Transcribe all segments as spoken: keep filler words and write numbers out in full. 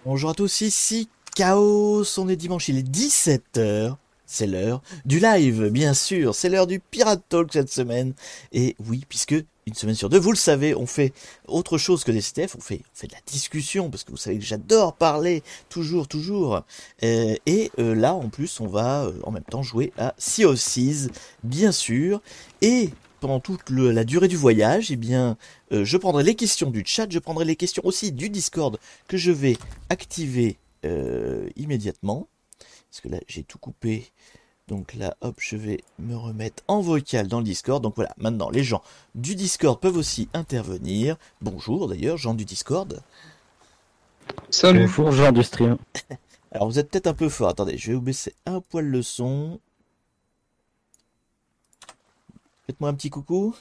Bonjour à tous, ici Chaos, on est dimanche, il est dix-sept heures, c'est l'heure du live, bien sûr, c'est l'heure du Pirate Talk cette semaine, et oui, puisque une semaine sur deux, vous le savez, on fait autre chose que des C T F, on fait, on fait de la discussion, parce que vous savez que j'adore parler, toujours, toujours, Euh, et euh, là, en plus, on va euh, en même temps jouer à Sea of Thieves, bien sûr, et pendant toute le- la durée du voyage, eh bien, euh, je prendrai les questions du chat, je prendrai les questions aussi du Discord, que je vais activer euh, immédiatement. Parce que là, j'ai tout coupé. Donc là, hop, je vais me remettre en vocal dans le Discord. Donc voilà, maintenant, les gens du Discord peuvent aussi intervenir. Bonjour d'ailleurs, gens du Discord. Salut. Bonjour Jean du stream. Alors vous êtes peut-être un peu fort. Attendez, je vais vous baisser un poil le son. Faites-moi un petit coucou.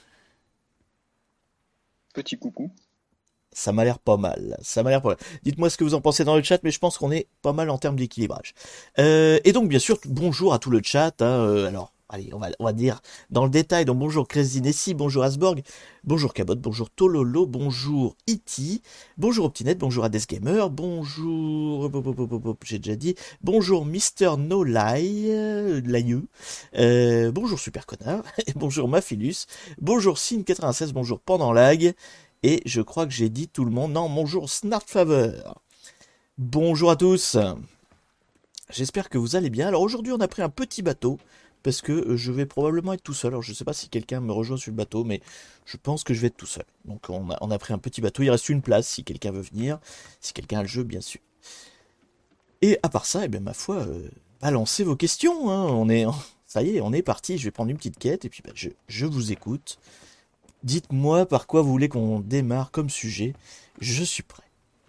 Petit coucou. Ça m'a l'air pas mal. Ça m'a l'air pas mal. Dites-moi ce que vous en pensez dans le chat, mais je pense qu'on est pas mal en termes d'équilibrage. Euh, et donc, bien sûr, bonjour à tout le chat. Hein, euh, alors, allez, on va, on va dire dans le détail. Donc, bonjour Crazy Nessie, bonjour Asborg, bonjour Cabot, bonjour Tololo, bonjour Iti, bonjour Optinet, bonjour Hades Gamer, bonjour, hop, hop, hop, hop, hop, j'ai déjà dit, bonjour Mister No Lie, euh, Laïeux, euh, bonjour Super Connard, et bonjour Maphilus, bonjour Sin quatre-vingt-seize, bonjour Pendant Lag. Et je crois que j'ai dit tout le monde. Non, bonjour Snartfavor. Bonjour à tous. J'espère que vous allez bien. Alors aujourd'hui, on a pris un petit bateau. Parce que euh, je vais probablement être tout seul. Alors je ne sais pas si quelqu'un me rejoint sur le bateau, mais je pense que je vais être tout seul. Donc on a, on a pris un petit bateau. Il reste une place si quelqu'un veut venir. Si quelqu'un a le jeu, bien sûr. Et à part ça, eh bien, ma foi, euh, balancez vos questions. Hein. On est, ça y est, on est parti. Je vais prendre une petite quête et puis bah, je, je vous écoute. Dites-moi par quoi vous voulez qu'on démarre comme sujet. Je suis prêt.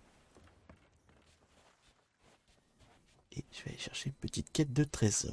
Et je vais aller chercher une petite quête de trésor.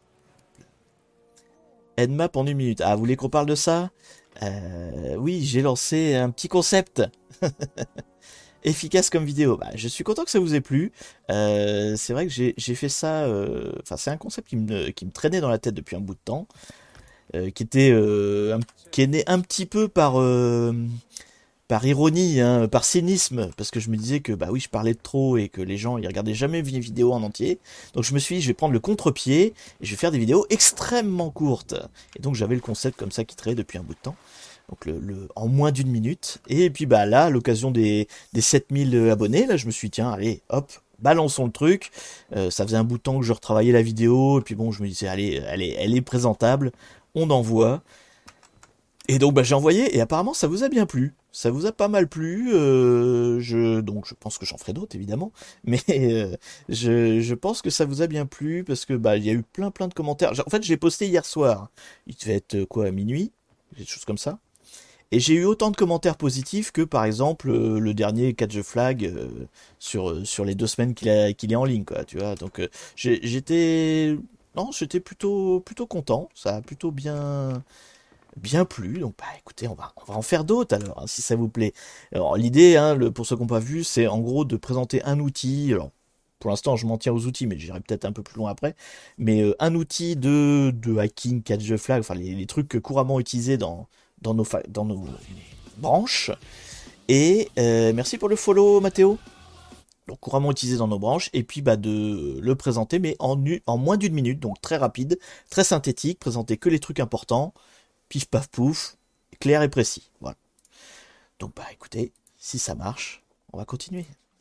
Nmap en une minute. Ah, vous voulez qu'on parle de ça? euh, Oui, j'ai lancé un petit concept. Efficace comme vidéo. Bah, je suis content que ça vous ait plu. Euh, c'est vrai que j'ai j'ai fait ça. euh, Enfin, c'est un concept qui me, qui me traînait dans la tête depuis un bout de temps. euh, qui était euh, un- qui est né un petit peu par euh, par ironie, hein, par cynisme, parce que je me disais que bah oui, je parlais de trop et que les gens ils regardaient jamais mes vidéos en entier. Donc je me suis dit, je vais prendre le contre-pied et je vais faire des vidéos extrêmement courtes. Et donc j'avais le concept comme ça qui traînait depuis un bout de temps. Donc le, le en moins d'une minute. Et puis bah là, à l'occasion des des sept mille abonnés, là, je me suis dit, tiens, allez, hop, balançons le truc. Euh, ça faisait un bout de temps que je retravaillais la vidéo et puis bon, je me disais, allez, elle est, elle est présentable, on envoie. Et donc bah, j'ai envoyé et apparemment ça vous a bien plu. Ça vous a pas mal plu. Euh, je, donc je pense que j'en ferai d'autres évidemment. Mais euh, je, je pense que ça vous a bien plu parce que bah il y a eu plein plein de commentaires. En fait j'ai posté hier soir. Il devait être euh, quoi à minuit, des choses comme ça. Et j'ai eu autant de commentaires positifs que par exemple euh, le dernier Catch the Flag euh, sur, euh, sur les deux semaines qu'il a, qu'il est en ligne quoi. Tu vois. Donc euh, j'ai- j'étais non j'étais plutôt plutôt content. Ça a plutôt bien bien plu. Donc, bah, écoutez, on va, on va en faire d'autres alors, hein, si ça vous plaît. Alors, l'idée, hein, le, pour ceux qui n'ont pas vu, c'est en gros de présenter un outil. Alors, pour l'instant, je m'en tiens aux outils, mais j'irai peut-être un peu plus loin après. Mais euh, un outil de, de hacking, catch the flag, enfin, les, les trucs couramment utilisés dans, dans, nos, fa- dans nos branches. Et euh, merci pour le follow, Mathéo. Donc, couramment utilisé dans nos branches. Et puis, bah, de le présenter, mais en, nu- en moins d'une minute. Donc, très rapide, très synthétique. Présenter que les trucs importants pif paf pouf, clair et précis. Voilà. Donc bah écoutez, si ça marche, on va continuer.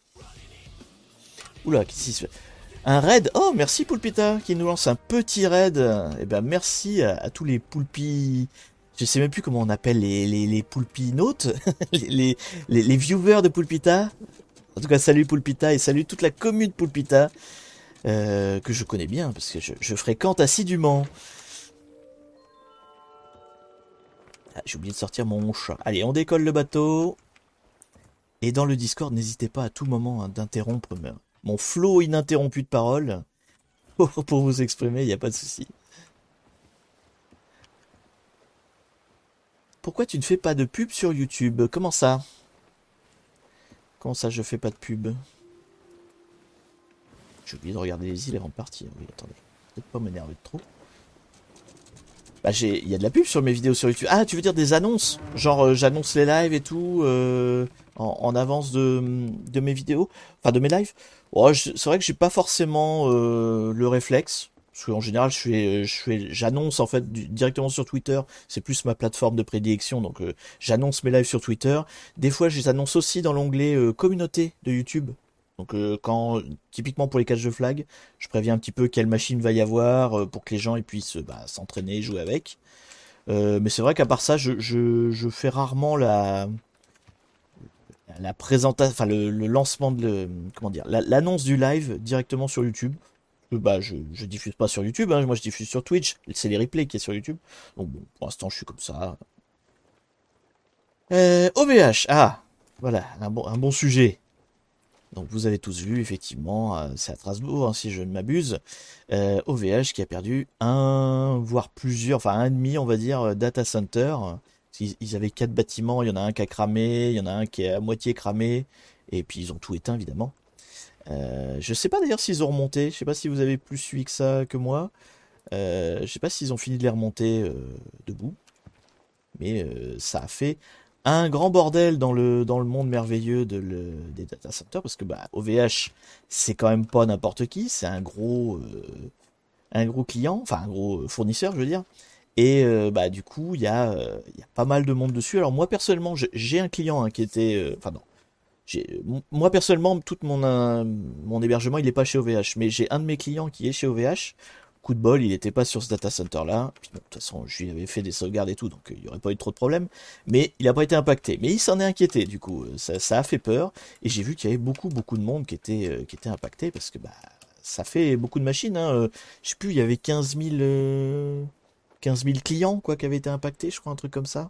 Oula, qu'est-ce qui se fait? Un raid. Oh, merci Poulpita qui nous lance un petit raid. Eh ben merci à, à tous les poulpis. Je sais même plus comment on appelle les, les, les poulpinautes, les, les, les, les viewers de Poulpita. En tout cas, salut Poulpita et salut toute la commune Poulpita euh, que je connais bien parce que je, je fréquente assidûment. Ah, j'ai oublié de sortir mon chat. Allez, on décolle le bateau. Et dans le Discord, n'hésitez pas à tout moment hein, d'interrompre me- mon flot ininterrompu de paroles pour vous exprimer, il n'y a pas de souci. Pourquoi tu ne fais pas de pub sur YouTube? Comment ça? Comment ça, je fais pas de pub? J'ai oublié de regarder les îles avant de partir. Oui, attendez. Peut-être pas m'énerver de trop. Bah, j'ai, il y a de la pub sur mes vidéos sur YouTube. Ah, tu veux dire des annonces? Genre, euh, j'annonce les lives et tout. Euh... en, en avance de, de mes vidéos, enfin de mes lives. Oh, je- c'est vrai que j'ai pas forcément euh, le réflexe. Parce qu'en général, je fais, je fais, j'annonce en fait du- directement sur Twitter. C'est plus ma plateforme de prédilection, donc euh, j'annonce mes lives sur Twitter. Des fois, je les annonce aussi dans l'onglet euh, communauté de YouTube. Donc euh, quand, typiquement pour les catchs de flag, je préviens un petit peu quelle machine va y avoir euh, pour que les gens ils puissent euh, bah, s'entraîner, jouer avec. Euh, mais c'est vrai qu'à part ça, je, je, je fais rarement la, la présentation, enfin le, le lancement de le, comment dire, la- l'annonce du live directement sur YouTube. Euh, Bah, je, je diffuse pas sur YouTube, hein, moi je diffuse sur Twitch. C'est les replays qui est sur YouTube. Donc bon, pour l'instant je suis comme ça. Euh, O V H, ah, voilà, un bon, un bon sujet. Donc vous avez tous vu, effectivement, euh, c'est à Strasbourg, hein, si je ne m'abuse, euh, O V H qui a perdu un, voire plusieurs, enfin un demi, on va dire, euh, data center. Ils, ils avaient quatre bâtiments, il y en a un qui a cramé, il y en a un qui est à moitié cramé, et puis ils ont tout éteint, évidemment. Euh, je sais pas d'ailleurs s'ils ont remonté, je sais pas si vous avez plus suivi que ça que moi. Euh, je sais pas s'ils ont fini de les remonter euh, debout, mais euh, ça a fait un grand bordel dans le, dans le monde merveilleux de le, des data centers, parce que bah, O V H, c'est quand même pas n'importe qui, c'est un gros, euh, un gros client, enfin un gros fournisseur, je veux dire. Et euh, bah, du coup, il y, a, euh, il y a pas mal de monde dessus. Alors moi, personnellement, j'ai j'ai un client hein, qui était... euh, Enfin non, j'ai- moi, personnellement, tout mon, euh, mon hébergement, il est pas chez O V H, mais j'ai un de mes clients qui est chez O V H. Coup de bol, il n'était pas sur ce data center là. Puis bon, de toute façon, je lui avais fait des sauvegardes et tout, donc euh, il n'y aurait pas eu trop de problèmes. Mais il n'a pas été impacté. Mais il s'en est inquiété, du coup. Euh, Ça, ça a fait peur. Et j'ai vu qu'il y avait beaucoup, beaucoup de monde qui était, euh, qui était impacté parce que bah, ça fait beaucoup de machines. Hein. Euh, Je sais plus, il y avait quinze mille, euh, quinze mille clients quoi, qui avaient été impactés, je crois, un truc comme ça.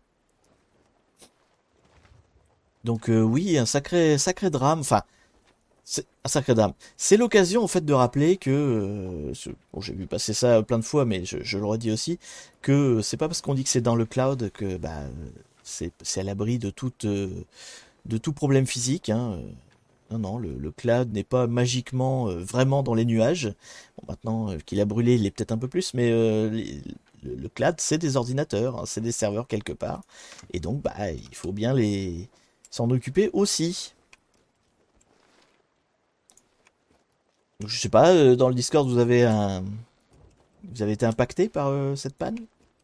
Donc euh, oui, un sacré, sacré drame. Enfin, c'est un sacré drame. C'est l'occasion en fait de rappeler que, euh, ce- bon, j'ai vu passer ça plein de fois, mais je, je le redis aussi, que c'est pas parce qu'on dit que c'est dans le cloud que bah, euh, c'est c'est à l'abri de toute, euh, de tout problème physique. Hein. Euh, Non, non, le, le cloud n'est pas magiquement euh, vraiment dans les nuages. Bon, maintenant euh, qu'il a brûlé, il est peut-être un peu plus, mais euh, les- le, le cloud, c'est des ordinateurs, hein, c'est des serveurs quelque part, et donc bah, il faut bien les s'en occuper aussi. Donc, je sais pas, euh, dans le Discord, vous avez un, vous avez été impacté par euh, cette panne?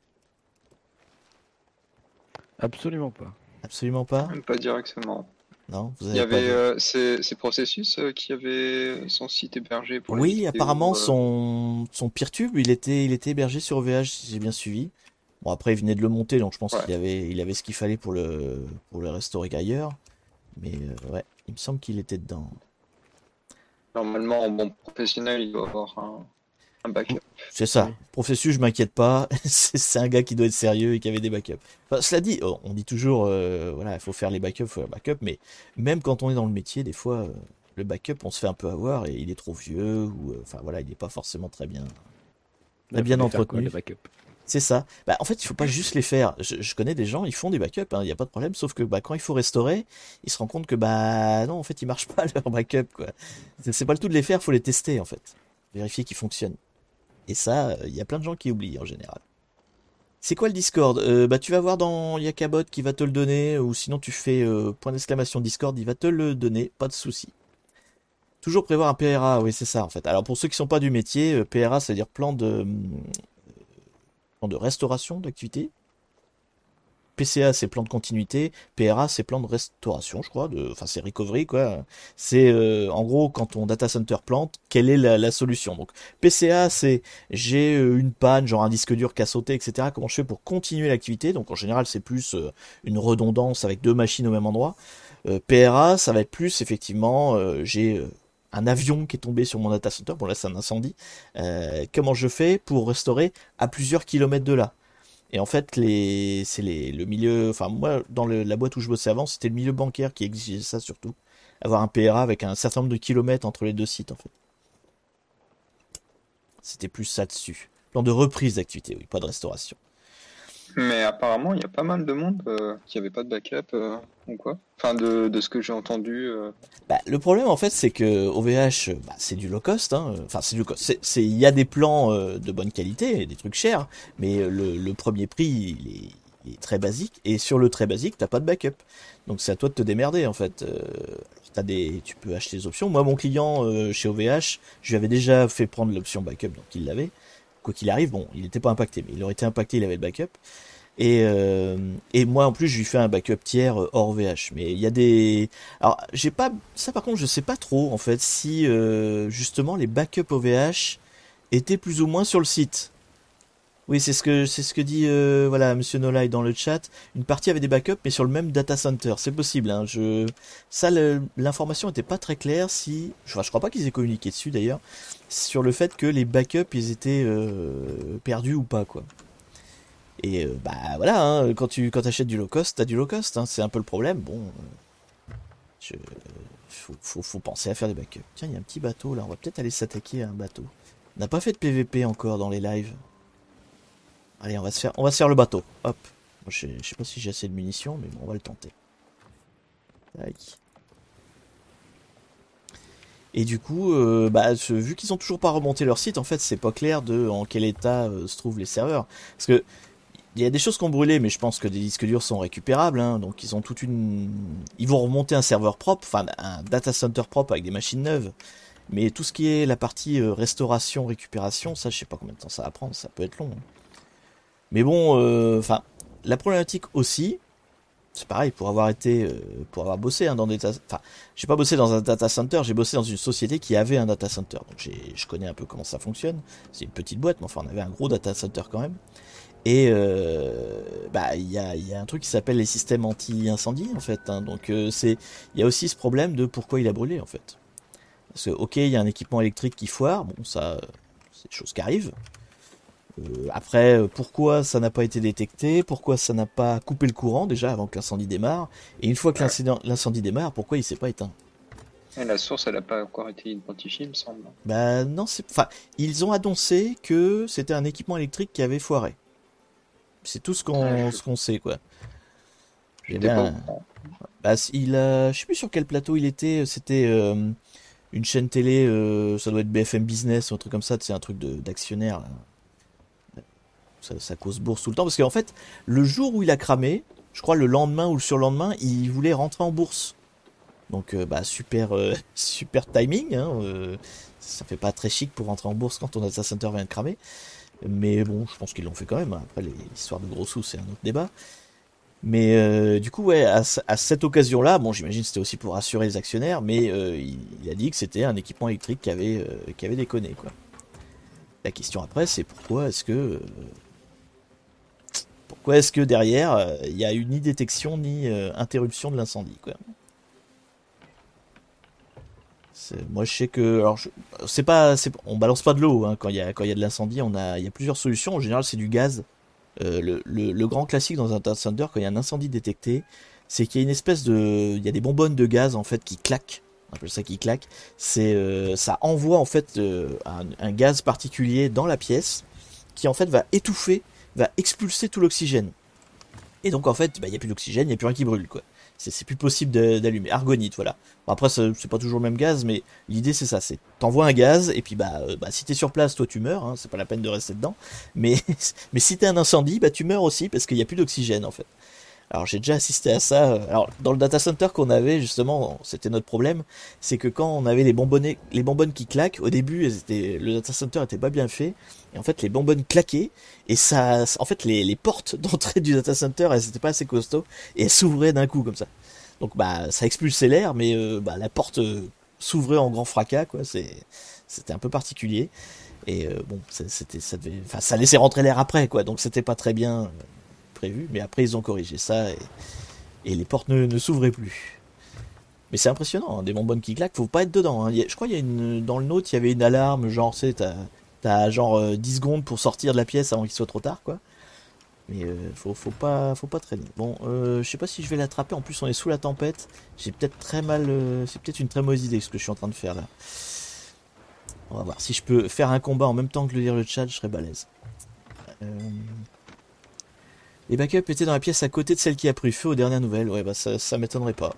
Absolument pas. Absolument pas? Même pas directement. Non, vous Il y avez pas avait de... euh, ces, ces processus euh, qui avaient son site hébergé pour les Oui, apparemment vidéos. euh, son son Peertube, il était il était hébergé sur O V H, si j'ai bien suivi. Bon après il venait de le monter, donc je pense Ouais. qu'il avait il avait ce qu'il fallait pour le pour le restaurer ailleurs. Mais euh, ouais, il me semble qu'il était dedans. Normalement, en bon professionnel, il doit avoir un, un backup. C'est ça. Oui. Professus, je m'inquiète pas. C'est c'est un gars qui doit être sérieux et qui avait des backups. Enfin, cela dit, oh, on dit toujours, euh, voilà, il faut faire les backups, il faut faire les backups, mais même quand on est dans le métier, des fois, euh, le backup, on se fait un peu avoir et il est trop vieux ou, euh, enfin voilà, il n'est pas forcément très bien, Il très bien fallait faire quoi, entretenu. le backup? C'est ça. Bah, en fait, il faut pas juste les faire. Je, je connais des gens, ils font des backups, hein, il n'y a pas de problème, sauf que bah, quand il faut restaurer, ils se rendent compte que bah non, en fait, ils marchent pas leur backup, quoi. C'est c'est pas le tout de les faire, faut les tester en fait, vérifier qu'ils fonctionnent. Et ça, euh, il y a plein de gens qui oublient en général. C'est quoi le Discord? Euh, bah tu vas voir dans Yakabot qui va te le donner, ou sinon tu fais euh, point d'exclamation Discord, il va te le donner, pas de souci. Toujours prévoir un P R A, oui c'est ça en fait. Alors pour ceux qui sont pas du métier, euh, P R A ça veut dire plan de, hum, plan de restauration d'activité. P C A c'est plan de continuité, P R A c'est plan de restauration, je crois, de, enfin c'est recovery quoi. C'est euh, en gros quand ton data center plante, quelle est la, la solution. Donc P C A c'est j'ai euh, une panne, genre un disque dur qui a sauté, et cetera. Comment je fais pour continuer l'activité? Donc en général c'est plus euh, une redondance avec deux machines au même endroit. Euh, P R A ça va être plus effectivement euh, j'ai euh, un avion qui est tombé sur mon data center, bon là c'est un incendie. Euh, comment je fais pour restaurer à plusieurs kilomètres de là? Et en fait, les, c'est les, le milieu, enfin moi, dans le- la boîte où je bossais avant, c'était le milieu bancaire qui exigeait ça surtout. Avoir un P R A avec un certain nombre de kilomètres entre les deux sites, en fait. C'était plus ça dessus. Plan de reprise d'activité, oui, pas de restauration. Mais apparemment, il y a pas mal de monde euh, qui avait pas de backup euh, ou quoi. Enfin, de, de ce que j'ai entendu. euh. Bah, le problème, en fait, c'est que O V H, euh, bah, c'est du low cost, hein. Enfin, c'est du cost. C'est, il y a des plans euh, de bonne qualité, des trucs chers, mais euh, le, le premier prix, il est, il est très basique, et sur le très basique, t'as pas de backup. Donc c'est à toi de te démerder en fait. Euh, t'as des, tu peux acheter des options. Moi, mon client euh, chez O V H, je lui avais déjà fait prendre l'option backup, donc il l'avait. Quoi qu'il arrive, bon, il n'était pas impacté, mais il aurait été impacté, il avait le backup. Et, euh, et moi en plus je lui fais un backup tiers euh, hors V H. Mais il y a des... Alors j'ai pas... Ça par contre je sais pas trop en fait si euh, justement les backups O V H étaient plus ou moins sur le site. Oui, c'est ce que c'est ce que dit euh, voilà Monsieur Nolai dans le chat. Une partie avait des backups mais sur le même data center. C'est possible. Hein, je ça le- l'information était pas très claire si. Enfin, je crois pas qu'ils aient communiqué dessus d'ailleurs sur le fait que les backups ils étaient euh, perdus ou pas quoi. Et euh, bah voilà, hein, quand tu quand achètes du low cost, t'as du low cost. Hein, c'est un peu le problème. Bon, euh, je, faut, faut, faut penser à faire des backups. Tiens, il y a un petit bateau là. On va peut-être aller s'attaquer à un bateau. On n'a pas fait de P V P encore dans les lives. Allez, on va se faire, on va se faire le bateau. Hop. Moi, je, sais, je sais pas si j'ai assez de munitions, mais bon, on va le tenter. Tac. Et du coup, euh, bah, ce- vu qu'ils ont toujours pas remonté leur site, en fait, c'est pas clair de en quel état euh, se trouvent les serveurs. Parce que il y a des choses qui ont brûlé, mais je pense que des disques durs sont récupérables. Hein, donc ils ont toute une, ils vont remonter un serveur propre, enfin un data center propre avec des machines neuves. Mais tout ce qui est la partie euh, restauration, récupération, ça, je sais pas combien de temps ça va prendre. Ça peut être long. Hein. Mais bon, euh, enfin, la problématique aussi, c'est pareil, pour avoir été, euh, pour avoir bossé hein, dans des, data- enfin, j'ai pas bossé dans un data center, j'ai bossé dans une société qui avait un data center, donc j'ai, je connais un peu comment ça fonctionne. C'est une petite boîte, mais enfin, on avait un gros data center quand même. Et euh, bah, il y a, il y a un truc qui s'appelle les systèmes anti-incendie en fait. Hein, donc euh, c'est, il y a aussi ce problème de pourquoi il a brûlé en fait. Parce que ok, il y a un équipement électrique qui foire, bon ça, euh, c'est des choses qui arrivent. Euh, après, euh, pourquoi ça n'a pas été détecté? Pourquoi ça n'a pas coupé le courant déjà avant que l'incendie démarre? Et une fois que Ouais. l'incident- l'incendie démarre, pourquoi il s'est pas éteint? Et la source, elle a pas encore été identifiée, il me semble. Bah non, c'est, enfin, ils ont annoncé que c'était un équipement électrique qui avait foiré. C'est tout ce Ah, qu'on je ce qu'on sait quoi. Il y avait j'étais pas au un, courant. bah, il a, je sais plus sur quel plateau il était. C'était euh, une chaîne télé, euh, ça doit être B F M Business ou un truc comme ça. C'est un truc de d'actionnaire. Là. Ça, ça cause bourse tout le temps parce qu'en fait, le jour où il a cramé, je crois le lendemain ou le surlendemain, il voulait rentrer en bourse. Donc euh, bah super euh, super timing. Hein, euh, ça fait pas très chic pour rentrer en bourse quand ton data center vient de cramer. Mais bon, je pense qu'ils l'ont fait quand même. Hein. Après, les histoires de gros sous, c'est un autre débat. Mais euh, du coup, ouais, à, à cette occasion-là, bon, j'imagine que c'était aussi pour rassurer les actionnaires, mais euh, il, il a dit que c'était un équipement électrique qui avait, euh, qui avait déconné, quoi. La question après, c'est pourquoi est-ce que, euh, pourquoi est-ce que derrière, euh, il y a eu ni détection ni euh, interruption de l'incendie, quoi. C'est- Moi, je sais que, alors, je- c'est pas, c'est, on balance pas de l'eau hein, quand il y a, quand il y a de l'incendie. On a, il y a plusieurs solutions. En général, c'est du gaz. Euh, le, le, le grand classique dans un data center, quand il y a un incendie détecté, c'est qu'il y a une espèce de, il y a des bonbonnes de gaz en fait qui claquent. On appelle ça qui claque. C'est, euh, ça envoie en fait euh, un, un gaz particulier dans la pièce qui en fait va étouffer, va expulser tout l'oxygène. Et donc en fait, bah, il n'y a plus d'oxygène, il n'y a plus rien qui brûle quoi. C'est, c'est plus possible de- d'allumer. Argonite, voilà. Bon, après, ça- c'est pas toujours le même gaz, mais l'idée c'est ça, c'est t'envoies un gaz et puis bah, euh, bah si t'es sur place, toi tu meurs, hein, c'est pas la peine de rester dedans. Mais mais si t'as un incendie, bah tu meurs aussi parce qu'il n'y a plus d'oxygène en fait. Alors j'ai déjà assisté à ça. euh, Alors dans le data center qu'on avait justement, c'était notre problème, c'est que quand on avait les bonbonnes, les bonbonnes qui claquent, au début, elles étaient, le data center était pas bien fait, et en fait les bonbonnes claquaient, et ça, en fait les, les portes d'entrée du data center, elles étaient pas assez costauds, et elles s'ouvraient d'un coup comme ça. Donc bah ça expulsait l'air, mais euh, bah, la porte euh, s'ouvrait en grand fracas, quoi. C'est, c'était un peu particulier. Et euh, bon, ça- c'était, ça devait, enfin ça laissait rentrer l'air après, quoi. Donc c'était pas très bien euh, prévu, mais après ils ont corrigé ça et, et les portes ne, ne s'ouvraient plus. Mais c'est impressionnant, hein, des bonbonnes qui claquent, faut pas être dedans. Hein. Il y a- je crois qu'il y a une, dans le nôtre, il y avait une alarme, genre, tu sais, t'as, t'as genre euh, dix secondes pour sortir de la pièce avant qu'il soit trop tard, quoi. Mais euh, faut, faut pas, faut pas traîner. Bon, euh, je sais pas si je vais l'attraper. En plus, on est sous la tempête. J'ai peut-être très mal. euh, c'est peut-être une très mauvaise idée ce que je suis en train de faire là. On va voir si je peux faire un combat en même temps que le lire le chat, je serais balèze. Euh, Les backups étaient dans la pièce à côté de celle qui a pris feu aux dernières nouvelles. Ouais, bah ça, ça m'étonnerait pas.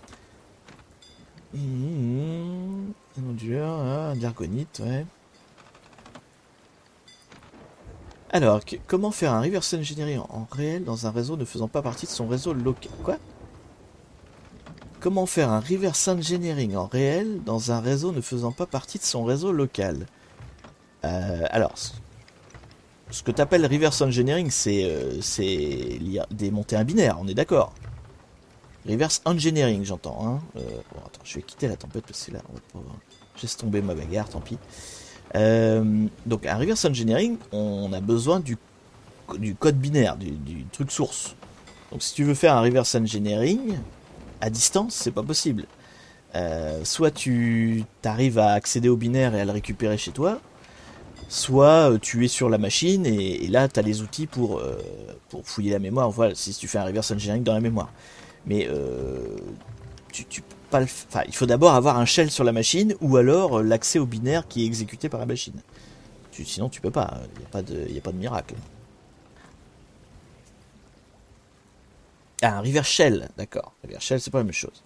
Mmh, un onduleur, ah, un diargonite, ouais. Alors, que- comment faire un reverse engineering en, en réel dans un réseau ne faisant pas partie de son réseau local? Quoi? Comment faire un reverse engineering en réel dans un réseau ne faisant pas partie de son réseau local? Euh, alors, ce ce que tu appelles reverse engineering, c'est euh, c'est lire- démonter un binaire, on est d'accord. Reverse engineering, j'entends. Hein. Euh, bon, attends, je vais quitter la tempête parce que là, on va pas... je laisse tomber ma bagarre, tant pis. Euh, donc, un reverse engineering, on a besoin du, du code binaire, du, du truc source. Donc, si tu veux faire un reverse engineering à distance, c'est pas possible. Euh, soit tu arrives à accéder au binaire et à le récupérer chez toi, soit euh, tu es sur la machine et, et là tu as les outils pour, euh, pour fouiller la mémoire. Voilà, si tu fais un reverse engineering dans la mémoire. Mais euh, tu, tu peux pas le f- enfin, il faut d'abord avoir un shell sur la machine ou alors euh, l'accès au binaire qui est exécuté par la machine. Tu- sinon tu peux pas, il n'y a, pas de- y a pas de miracle. Ah, un reverse shell, d'accord. Reverse shell, c'est pas la même chose.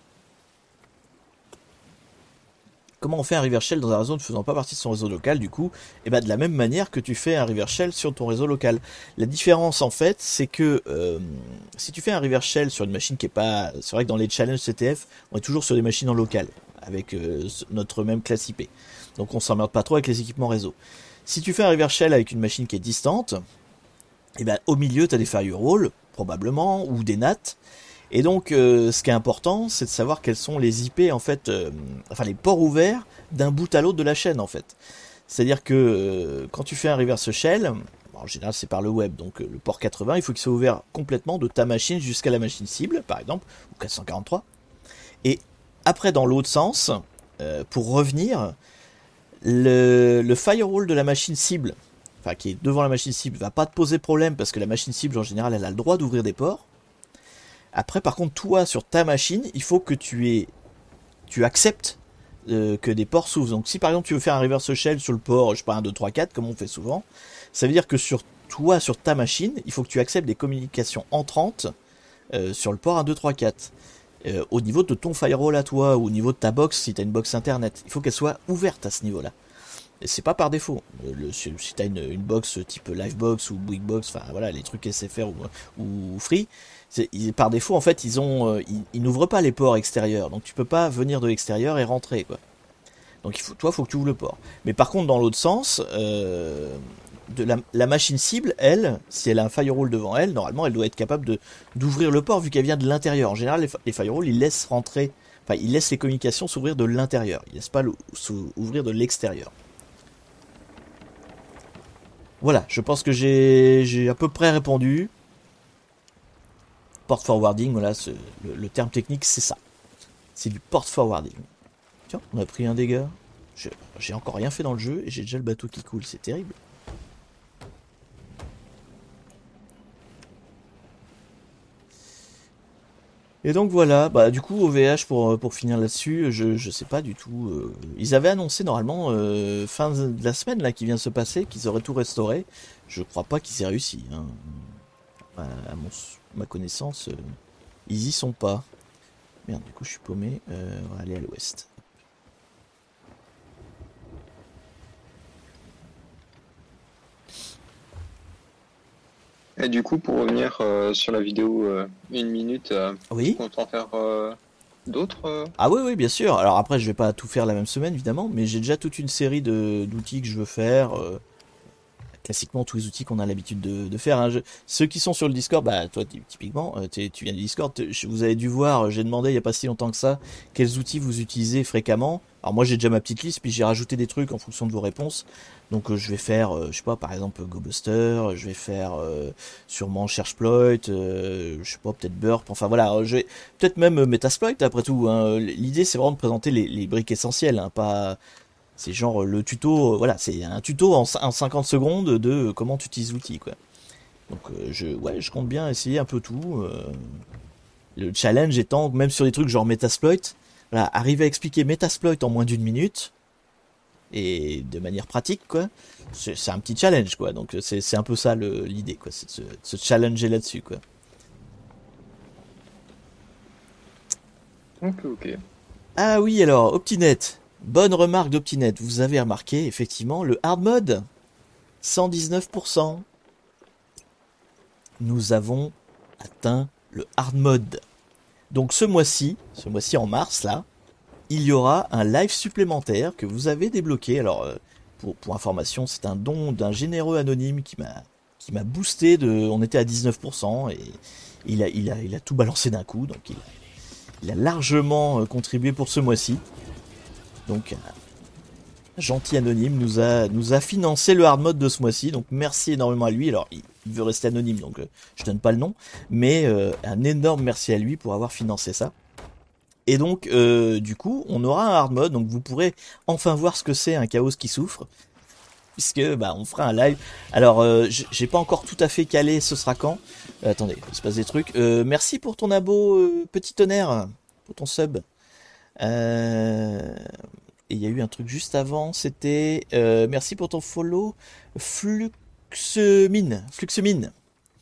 Comment on fait un reverse shell dans un réseau ne faisant pas partie de son réseau local, du coup? Et ben de la même manière que tu fais un reverse shell sur ton réseau local. La différence en fait, c'est que euh, si tu fais un reverse shell sur une machine qui est pas, c'est vrai que dans les challenges C T F, on est toujours sur des machines en local avec euh, notre même classe I P. Donc on s'emmerde pas trop avec les équipements réseau. Si tu fais un reverse shell avec une machine qui est distante, et ben au milieu tu as des firewalls probablement ou des N A T. Et donc, euh, ce qui est important, c'est de savoir quels sont les I P, en fait, euh, enfin les ports ouverts d'un bout à l'autre de la chaîne, en fait. C'est-à-dire que euh, quand tu fais un reverse shell, en général c'est par le web, donc euh, le port quatre-vingts, il faut qu'il soit ouvert complètement de ta machine jusqu'à la machine cible, par exemple, ou quatre cent quarante-trois. Et après, dans l'autre sens, euh, pour revenir, le, le firewall de la machine cible, enfin qui est devant la machine cible, va pas te poser problème parce que la machine cible, en général, elle a le droit d'ouvrir des ports. Après, par contre, toi, sur ta machine, il faut que tu aies, tu acceptes euh, que des ports s'ouvrent. Donc, si par exemple tu veux faire un reverse shell sur le port, je sais pas, un, deux, trois, quatre, comme on fait souvent, ça veut dire que sur toi, sur ta machine, il faut que tu acceptes des communications entrantes euh, sur le port un, deux, trois, quatre. Euh, au niveau de ton firewall à toi, ou au niveau de ta box, si tu as une box internet, il faut qu'elle soit ouverte à ce niveau-là. Et c'est pas par défaut. Le, si si tu as une, une box type Livebox ou Bigbox, enfin voilà, les trucs S F R ou, ou Free, c'est, ils, par défaut, en fait, ils ont, euh, ils, ils n'ouvrent pas les ports extérieurs. Donc tu peux pas venir de l'extérieur et rentrer, quoi. Donc il faut, toi, faut que tu ouvres le port. Mais par contre, dans l'autre sens, euh, de la, la machine cible, elle, si elle a un firewall devant elle, normalement, elle doit être capable de d'ouvrir le port vu qu'elle vient de l'intérieur. En général, les, les firewalls, ils laissent rentrer, enfin, ils laissent les communications s'ouvrir de l'intérieur. Ils laissent pas s'ouvrir de l'extérieur. Voilà, je pense que j'ai j'ai à peu près répondu. Port forwarding, voilà, ce, le, le terme technique, c'est ça. C'est du port forwarding. Tiens, on a pris un dégât. Je- J'ai encore rien fait dans le jeu et j'ai déjà le bateau qui coule, c'est terrible. Et donc voilà, bah du coup O V H pour, pour finir là-dessus, je, je sais pas du tout. euh, ils avaient annoncé normalement euh, fin de la semaine là qui vient de se passer qu'ils auraient tout restauré. Je crois pas qu'ils aient réussi. Hein. À, à mon, ma connaissance, euh, ils y sont pas. Merde, du coup je suis paumé. Euh, on va aller à l'ouest. Et du coup, pour revenir euh, sur la vidéo euh, une minute, euh, tu Oui. comptes en faire euh, d'autres euh Ah oui, oui, bien sûr. Alors après, je vais pas tout faire la même semaine, évidemment, mais j'ai déjà toute une série de d'outils que je veux faire. euh, classiquement, tous les outils qu'on a l'habitude de, de faire. Hein. Je- ceux qui sont sur le Discord, bah toi ty- typiquement, euh, t'es- tu viens du Discord, t'es- je- vous avez dû voir, euh, j'ai demandé il y a pas si longtemps que ça, quels outils vous utilisez fréquemment. Alors moi j'ai déjà ma petite liste, puis j'ai rajouté des trucs en fonction de vos réponses. Donc euh, je vais faire, euh, je sais pas, par exemple GoBuster, je vais faire euh, sûrement SearchPloit, euh, je sais pas, peut-être Burp, enfin voilà, euh, je vais peut-être même euh, Metasploit après tout. Hein. L'idée c'est vraiment de présenter les, les briques essentielles, hein, pas c'est genre le tuto, euh, voilà, c'est un tuto en, en cinquante secondes de euh, comment tu utilises l'outil, quoi. Donc euh, je, ouais, je compte bien essayer un peu tout. euh, le challenge étant, même sur des trucs genre Metasploit, voilà, arriver à expliquer Metasploit en moins d'une minute et de manière pratique, quoi. C'est c'est un petit challenge, quoi. Donc c'est c'est un peu ça le- l'idée, quoi, c'est de se, de se challenger là-dessus, quoi. Ok, ok. Ah oui, alors Optinet, bonne remarque d'Optinet. Vous avez remarqué effectivement le hard mode, cent dix-neuf pour cent. nous avons atteint le hard mode. Donc ce mois-ci, ce mois-ci en mars là, il y aura un live supplémentaire que vous avez débloqué. Alors euh, pour, pour information, c'est un don d'un généreux anonyme qui m'a qui m'a boosté de, on était à dix-neuf pour cent et il a il a il a tout balancé d'un coup, donc il a, il a largement contribué pour ce mois-ci. Donc un gentil anonyme nous a nous a financé le hard mode de ce mois-ci, donc merci énormément à lui. Alors il, il veut rester anonyme, donc euh, je donne pas le nom, mais euh, un énorme merci à lui pour avoir financé ça. Et donc, euh, du coup, on aura un hard mode, donc vous pourrez enfin voir ce que c'est un chaos qui souffre, puisque bah on fera un live. Alors, euh, j'ai pas encore tout à fait calé, ce sera quand. Euh, attendez, il se passe des trucs. Euh, merci pour ton abo, euh, petit tonnerre, pour ton sub. Euh... Et il y a eu un truc juste avant, c'était euh, merci pour ton follow, Fluxmine, Fluxmine.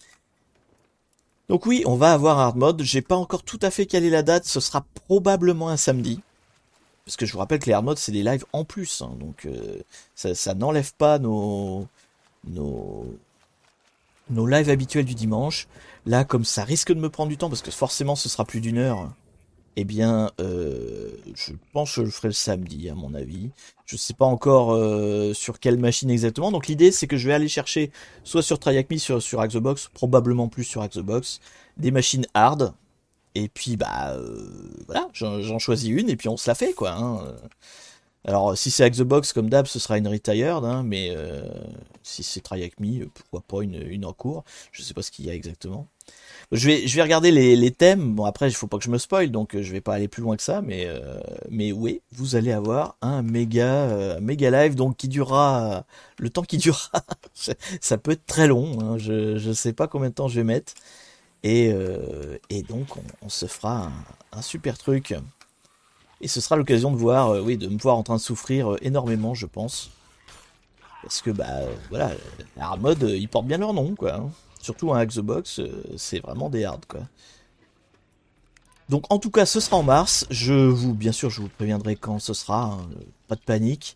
Donc oui, on va avoir un hard mode. J'ai pas encore tout à fait calé la date. Ce sera probablement un samedi, parce que je vous rappelle que les hard modes c'est des lives en plus, hein, donc euh, ça, ça n'enlève pas nos nos nos lives habituels du dimanche. Là, comme ça risque de me prendre du temps, parce que forcément ce sera plus d'une heure. Eh bien, euh, je pense que je le ferai le samedi, à mon avis. Je sais pas encore euh, sur quelle machine exactement. Donc l'idée, c'est que je vais aller chercher, soit sur TryHackMe, sur, sur Xbox, probablement plus sur Xbox, des machines hard. Et puis, bah, euh, voilà, j'en, j'en choisis une et puis on se la fait, quoi. Hein. Alors, si c'est Xbox, comme d'hab, ce sera une retired, hein, mais euh, si c'est TryHackMe, pourquoi pas une, une en cours. Je sais pas ce qu'il y a exactement. Je vais, je vais regarder les, les thèmes. Bon, après, il faut pas que je me spoil, donc je vais pas aller plus loin que ça. Mais, euh, mais oui, vous allez avoir un méga, euh, méga live, donc qui durera le temps qui durera. Ça peut être très long. Hein, je, je sais pas combien de temps je vais mettre. Et, euh, et donc, on, on se fera un, un super truc. Et ce sera l'occasion de voir, euh, oui, de me voir en train de souffrir énormément, je pense. Parce que, bah, euh, voilà, les hard mode, ils portent bien leur nom, quoi. Hein. Surtout un Xbox, euh, c'est vraiment des hard, quoi. Donc, en tout cas, ce sera en mars. Je vous, bien sûr, je vous préviendrai quand ce sera. Hein, pas de panique.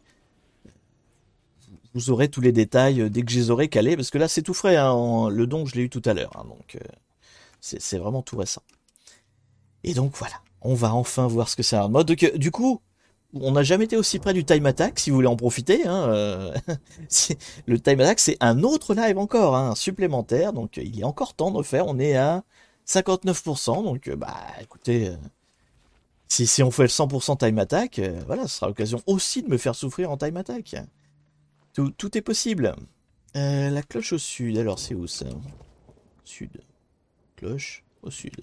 Vous aurez tous les détails dès que je les aurai calés. Parce que là, c'est tout frais. Hein, en, le don, je l'ai eu tout à l'heure. Hein, donc, euh, c'est, c'est vraiment tout récent. Et donc, voilà. On va enfin voir ce que c'est un hard mode. Donc, euh, du coup, on n'a jamais été aussi près du time attack, si vous voulez en profiter. Hein, euh, le time attack, c'est un autre live encore, hein, supplémentaire. Donc, il est encore temps de le faire. On est à cinquante-neuf pour cent. Donc, euh, bah, écoutez, euh, si, si on fait le cent pour cent time attack, euh, voilà, ce sera l'occasion aussi de me faire souffrir en time attack. Tout, tout est possible. Euh, la cloche au sud, alors c'est où ça? Sud. Cloche au sud.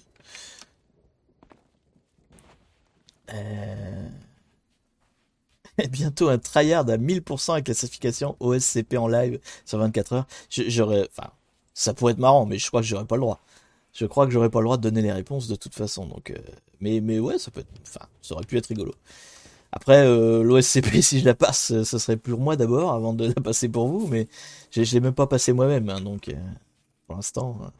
Euh... Bientôt un tryhard à mille pour cent avec la certification O S C P en live sur vingt-quatre heures. Je, j'aurais, enfin, ça pourrait être marrant, mais je crois que j'aurais pas le droit. Je crois que j'aurais pas le droit de donner les réponses de toute façon. Donc, euh, mais, mais ouais, ça peut être, enfin, ça aurait pu être rigolo. Après, euh, l'O S C P, si je la passe, ce serait pour moi d'abord, avant de la passer pour vous, mais je, je l'ai même pas passé moi-même, hein, donc, euh, pour l'instant. Hein.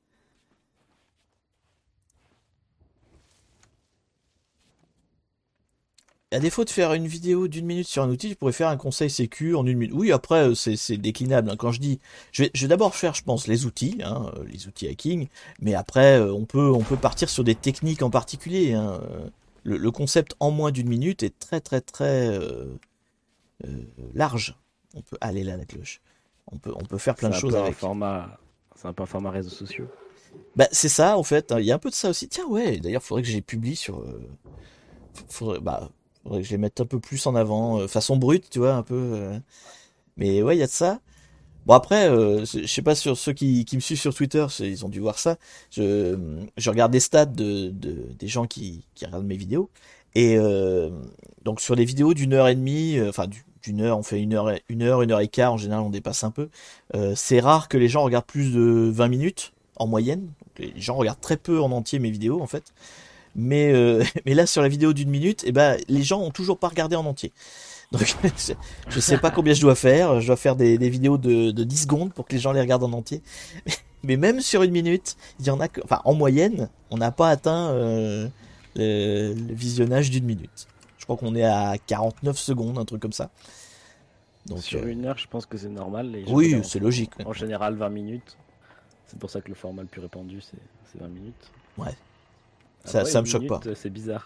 À défaut de faire une vidéo d'une minute sur un outil, tu pourrais faire un conseil sécu en une minute. Oui, après, c'est, c'est déclinable. Hein. Quand je dis, je vais, je vais d'abord faire, je pense, les outils, hein, les outils hacking, mais après, on peut, on peut partir sur des techniques en particulier. Hein. Le, le concept en moins d'une minute est très, très, très euh, euh, large. On peut aller là, la cloche. On peut, on peut faire plein C'est de un choses peu un avec. format, c'est un peu un format réseaux sociaux. Bah, c'est ça, en fait. Il y a un peu de ça aussi. Tiens, ouais. D'ailleurs, faudrait que je les publie sur. Euh, faudrait, bah. Faudrait que je les mette un peu plus en avant, euh, façon brute, tu vois, un peu. Euh... Mais ouais, il y a de ça. Bon après, euh, je sais pas sur ceux qui, qui me suivent sur Twitter, ils ont dû voir ça. Je, je regarde des stats de, de des gens qui, qui regardent mes vidéos. Et euh, donc sur les vidéos d'une heure et demie, euh, enfin d'une heure, on fait une heure, une heure, une heure et quart. En général, on dépasse un peu. Euh, c'est rare que les gens regardent plus de vingt minutes en moyenne. Donc, les gens regardent très peu en entier mes vidéos en fait. Mais, euh, mais là, sur la vidéo d'une minute, eh ben, les gens ont toujours pas regardé en entier. Donc, je sais pas combien je dois faire. Je dois faire des, des vidéos de, de dix secondes pour que les gens les regardent en entier. Mais même sur une minute, il y en a que, enfin, en moyenne, on n'a pas atteint euh, le, le visionnage d'une minute. Je crois qu'on est à quarante-neuf secondes, un truc comme ça. Donc, sur euh... une heure, je pense que c'est normal. Les gens oui, c'est logique. En général, vingt minutes. C'est pour ça que le format le plus répandu, c'est c'est vingt minutes. Ouais. Ça, Après, ça me vingt choque pas. minutes, c'est bizarre.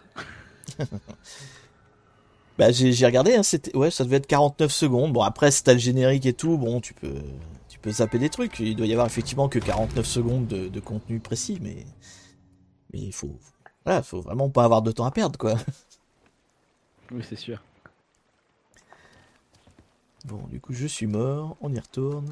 Bah, j'ai j'ai regardé, hein, c'était, ouais, ça devait être quarante-neuf secondes. Bon, après, si t'as le générique et tout, bon, tu peux, tu peux zapper des trucs. Il doit y avoir effectivement que quarante-neuf secondes de, de contenu précis, mais, mais il faut, voilà, faut vraiment pas avoir de temps à perdre, quoi. Oui, c'est sûr. Bon, du coup, je suis mort, on y retourne.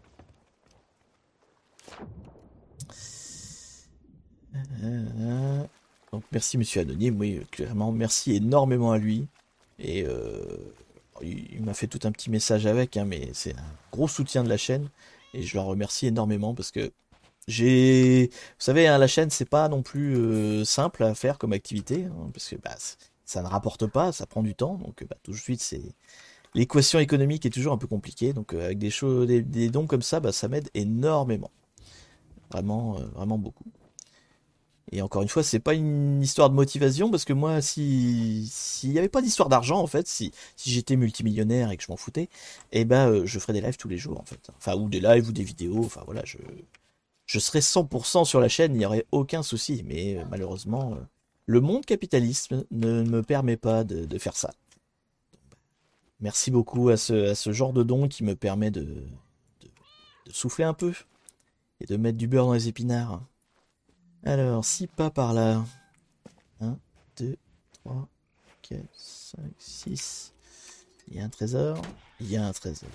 Euh, Donc, merci, monsieur Anonyme, oui, clairement, merci énormément à lui. Et euh, il, il m'a fait tout un petit message avec, hein, mais c'est un gros soutien de la chaîne. Et je le remercie énormément parce que j'ai. Vous savez, hein, la chaîne, c'est pas non plus euh, simple à faire comme activité, hein, parce que bah, c- ça ne rapporte pas, ça prend du temps. Donc, bah, tout de suite, c'est. L'équation économique est toujours un peu compliquée. Donc, euh, avec des, choses, des, des dons comme ça, bah, ça m'aide énormément. Vraiment, euh, vraiment beaucoup. Et encore une fois, c'est pas une histoire de motivation parce que moi, si s'il n'y avait pas d'histoire d'argent en fait, si si j'étais multimillionnaire et que je m'en foutais, eh ben euh, je ferais des lives tous les jours en fait. Enfin ou des lives ou des vidéos. Enfin voilà, je je serais cent pour cent sur la chaîne, il n'y aurait aucun souci. Mais euh, malheureusement, euh, le monde capitaliste ne me permet pas de, de faire ça. Merci beaucoup à ce à ce genre de don qui me permet de de, de souffler un peu et de mettre du beurre dans les épinards. Alors, six pas par là. Un, deux, trois, quatre, cinq, six. Il y a un trésor. Il y a un trésor.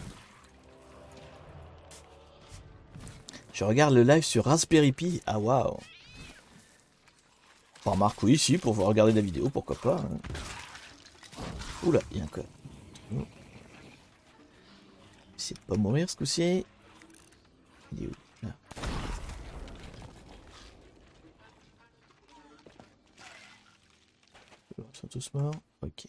Je regarde le live sur Raspberry Pi. Ah waouh. Enfin, remarque, oui, si, pour regarder la vidéo, pourquoi pas. Hein. Oula, il y a un code. Essayez de pas mourir ce coup-ci. Il est où? Là. Ils sont tous morts. Ok.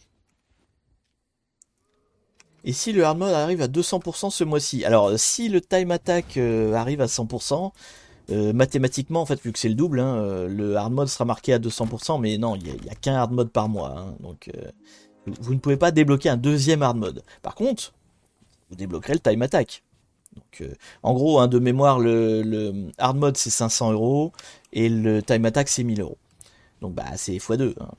Et si le hard mode arrive à deux cents pour cent ce mois-ci? Alors, si le time attack euh, arrive à cent pour cent, euh, mathématiquement, en fait, vu que c'est le double, hein, euh, le hard mode sera marqué à deux cents pour cent, mais non, il n'y a, a qu'un hard mode par mois. Hein, donc, euh, vous, vous ne pouvez pas débloquer un deuxième hard mode. Par contre, vous débloquerez le time attack. Donc, euh, en gros, hein, de mémoire, le, le hard mode c'est cinq cents euros et le time attack c'est mille euros. Donc, bah, c'est fois deux. Hein.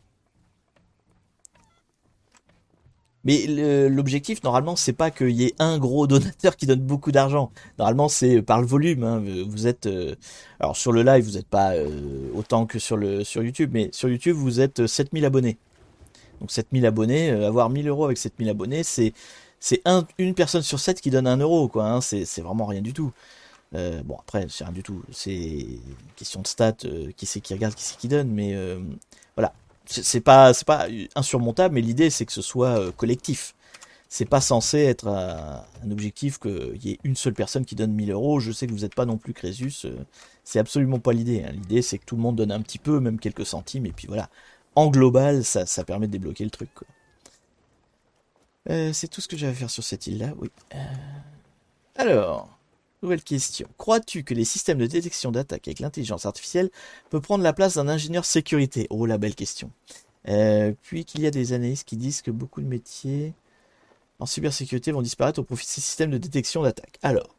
Mais le- l'objectif, normalement, c'est pas qu'il y ait un gros donateur qui donne beaucoup d'argent. Normalement, c'est par le volume. Hein. Vous êtes, euh, alors sur le live, vous n'êtes pas euh, autant que sur le sur YouTube, mais sur YouTube, vous êtes sept mille abonnés. Donc sept mille abonnés, euh, avoir mille euros avec sept mille abonnés, c'est c'est un, une personne sur sept qui donne un euro, quoi. Hein. C'est c'est vraiment rien du tout. Euh, bon après, c'est rien du tout. C'est une question de stats. Euh, qui c'est qui regarde, qui c'est qui donne, mais euh, voilà. C'est c'est pas c'est pas insurmontable, mais l'idée c'est que ce soit euh, collectif. C'est pas censé être un, un objectif qu'il y ait une seule personne qui donne mille euros. Je sais que vous n'êtes pas non plus Crésus. euh, C'est absolument pas l'idée. Hein. L'idée c'est que tout le monde donne un petit peu, même quelques centimes, et puis voilà. En global, ça, ça permet de débloquer le truc, quoi. Euh, c'est tout ce que j'avais à faire sur cette île-là, oui. Euh, Alors, nouvelle question. Crois-tu que les systèmes de détection d'attaque avec l'intelligence artificielle peuvent prendre la place d'un ingénieur sécurité? Oh, la belle question. Euh, puis qu'il y a des analystes qui disent que beaucoup de métiers en cybersécurité vont disparaître au profit de ces systèmes de détection d'attaque. Alors,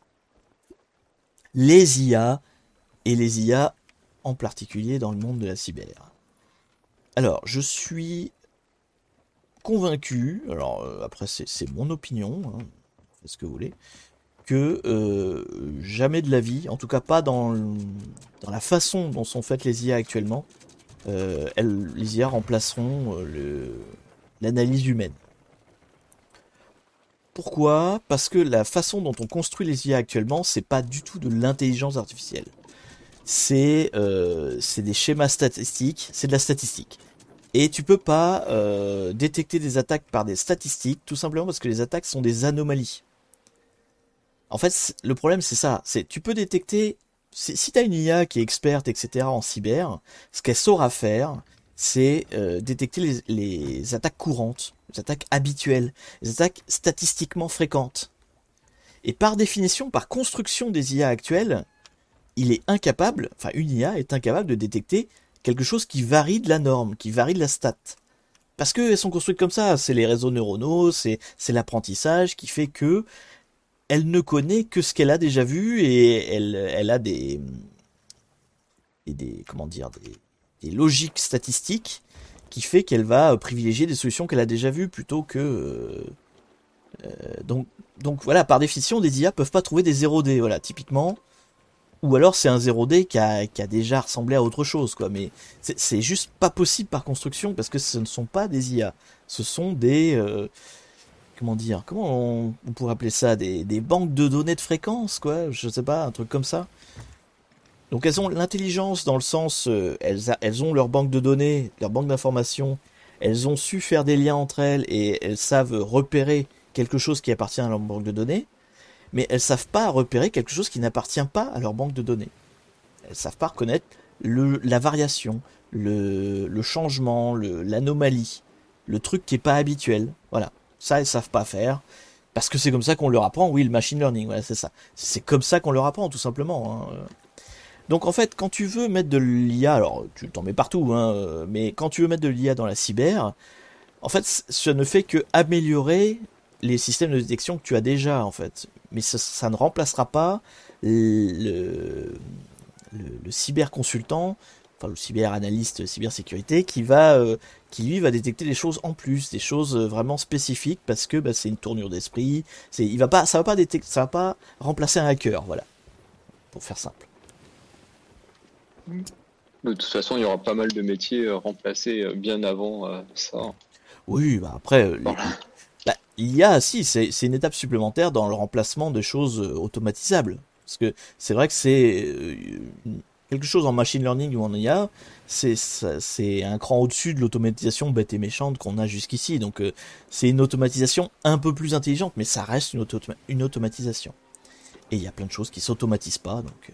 les I A, et les I A en particulier dans le monde de la cyber. Alors, je suis convaincu, alors euh, après c'est c'est mon opinion, hein, faites ce que vous voulez, que euh, jamais de la vie, en tout cas pas dans, le- dans la façon dont sont faites les I A actuellement, euh, elles, les I A remplaceront euh, le- l'analyse humaine. Pourquoi? Parce que la façon dont on construit les I A actuellement, c'est pas du tout de l'intelligence artificielle. C'est euh, c'est des schémas statistiques, c'est de la statistique. Et tu peux pas euh, détecter des attaques par des statistiques, tout simplement parce que les attaques sont des anomalies. En fait, c- le problème c'est ça, c'est tu peux détecter, si, si tu as une I A qui est experte, et cetera en cyber, ce qu'elle saura faire, c'est euh, détecter les, les attaques courantes, les attaques habituelles, les attaques statistiquement fréquentes. Et par définition, par construction des I A actuelles, il est incapable, enfin une I A est incapable de détecter quelque chose qui varie de la norme, qui varie de la stat. Parce qu'elles sont construites comme ça, c'est les réseaux neuronaux, c'est c'est l'apprentissage qui fait que elle ne connaît que ce qu'elle a déjà vu et elle, elle a des, et des, comment dire, des, des logiques statistiques qui fait qu'elle va privilégier des solutions qu'elle a déjà vues plutôt que, euh, euh, donc, donc voilà, par définition, des I A peuvent pas trouver des zéro D, voilà, typiquement. Ou alors c'est un zéro D qui a, qui a déjà ressemblé à autre chose, quoi. Mais c'est, c'est juste pas possible par construction parce que ce ne sont pas des I A. Ce sont des, euh, comment dire, comment on, on pourrait appeler ça, des, des banques de données de fréquences, quoi. Je sais pas, un truc comme ça. Donc elles ont l'intelligence dans le sens, euh, elles, a- elles ont leur banque de données, leur banque d'informations. Elles ont su faire des liens entre elles et elles savent repérer quelque chose qui appartient à leur banque de données. Mais elles savent pas repérer quelque chose qui n'appartient pas à leur banque de données. Elles savent pas reconnaître le, la variation, le, le changement, le, l'anomalie, le truc qui est pas habituel. Voilà, ça elles savent pas faire parce que c'est comme ça qu'on leur apprend. Oui, le machine learning, voilà, c'est ça. C'est comme ça qu'on leur apprend tout simplement, hein. Donc en fait, quand tu veux mettre de l'I A, alors tu t'en mets partout, hein, mais quand tu veux mettre de l'I A dans la cyber, en fait, ça ne fait que améliorer les systèmes de détection que tu as déjà, en fait. Mais ça, ça ne remplacera pas le, le, le cyberconsultant, enfin le cyberanalyste cybersécurité, qui va, euh, qui lui va détecter des choses en plus, des choses vraiment spécifiques parce que bah, c'est une tournure d'esprit. C'est, il va pas, ça va pas détecter, ça va pas remplacer un hacker, voilà, pour faire simple. De toute façon, il y aura pas mal de métiers euh, remplacés euh, bien avant euh, ça. Oui, bah après, euh, les, Voilà. bah, il y a, si, c'est c'est une étape supplémentaire dans le remplacement de choses euh, automatisables. Parce que c'est vrai que c'est euh, quelque chose en machine learning ou en I A, c'est ça- c'est un cran au-dessus de l'automatisation bête et méchante qu'on a jusqu'ici. Donc euh, c'est une automatisation un peu plus intelligente, mais ça reste une, auto- une automatisation. Et il y a plein de choses qui s'automatisent pas, donc... euh,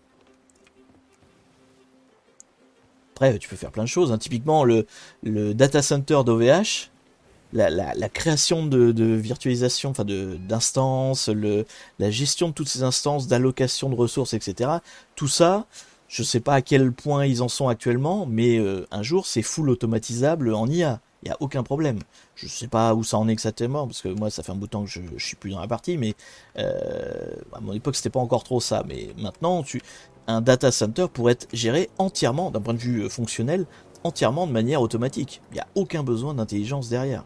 Après, tu peux faire plein de choses, hein. Typiquement, le, le data center d'O V H, la, la, la création de, de virtualisation, enfin de d'instances, le, la gestion de toutes ces instances, d'allocation de ressources, et cetera. Tout ça, je sais pas à quel point ils en sont actuellement, mais euh, un jour c'est full automatisable en I A. Il y a aucun problème. Je sais pas où ça en est exactement, parce que moi ça fait un bout de temps que je, je suis plus dans la partie, mais euh, à mon époque c'était pas encore trop ça. Mais maintenant, tu, un data center pourrait être géré entièrement, d'un point de vue euh, fonctionnel, entièrement de manière automatique. Il n'y a aucun besoin d'intelligence derrière.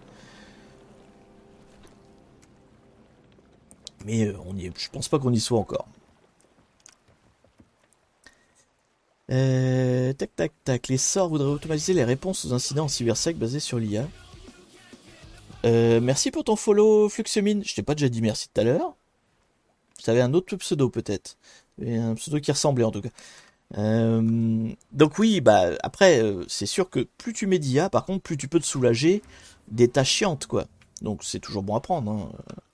Mais euh, on y est, je pense pas qu'on y soit encore. Euh, tac tac tac, les sorts voudraient automatiser les réponses aux incidents en cybersec basés sur l'I A. Euh, merci pour ton follow Fluxemine. Je t'ai pas déjà dit merci tout à l'heure. Tu avais un autre pseudo peut-être. Et un pseudo qui ressemblait en tout cas. Euh, donc oui, bah après, euh, c'est sûr que plus tu mets d'I A, par contre, plus tu peux te soulager des tâches chiantes, quoi. Donc c'est toujours bon à prendre, hein.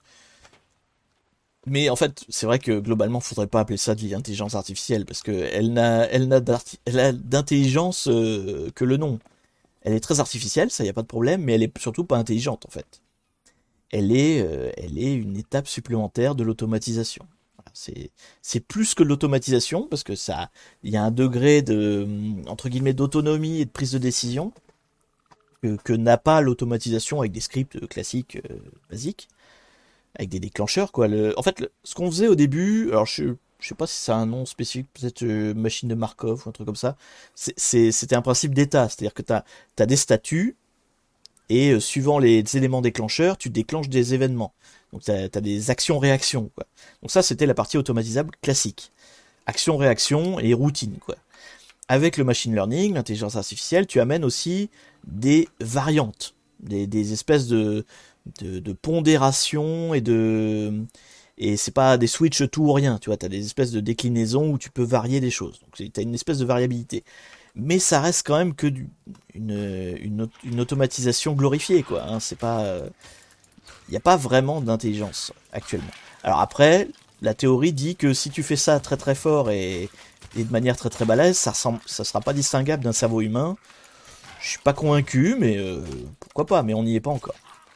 Mais en fait, c'est vrai que globalement, faudrait pas appeler ça de l'intelligence artificielle parce que elle n'a, elle n'a d'arti- elle a d'intelligence euh, que le nom. Elle est très artificielle, ça y a pas de problème, mais elle est surtout pas intelligente en fait. Elle est, euh, elle est une étape supplémentaire de l'automatisation. Voilà, c'est, c'est plus que de l'automatisation parce que ça, il y a un degré de, hum, entre guillemets, d'autonomie et de prise de décision que, que n'a pas l'automatisation avec des scripts classiques euh, basiques, avec des déclencheurs quoi. Le, en fait, le- ce qu'on faisait au début, alors je, je sais pas si c'est un nom spécifique, peut-être euh, machine de Markov ou un truc comme ça. C'est, c'est- c'était un principe d'état, c'est-à-dire que t'as, t'as des statuts et euh, suivant les éléments déclencheurs, tu déclenches des événements. Donc t'as, t'as des actions-réactions quoi. Donc ça, c'était la partie automatisable classique. Action-réaction et routine quoi. Avec le machine learning, l'intelligence artificielle, tu amènes aussi des variantes, des, des espèces de, de, de pondération et de et c'est pas des switch tout ou rien, tu vois, t'as des espèces de déclinaisons où tu peux varier des choses. Donc t'as une espèce de variabilité. Mais ça reste quand même que du, une, une, une automatisation glorifiée, quoi. Hein. C'est pas, il euh, n'y a pas vraiment d'intelligence actuellement. Alors après, la théorie dit que si tu fais ça très très fort et, et de manière très très balèze, ça ressemble, ça sera pas distinguable d'un cerveau humain. Je suis pas convaincu, mais euh, pourquoi pas, mais on n'y est pas encore.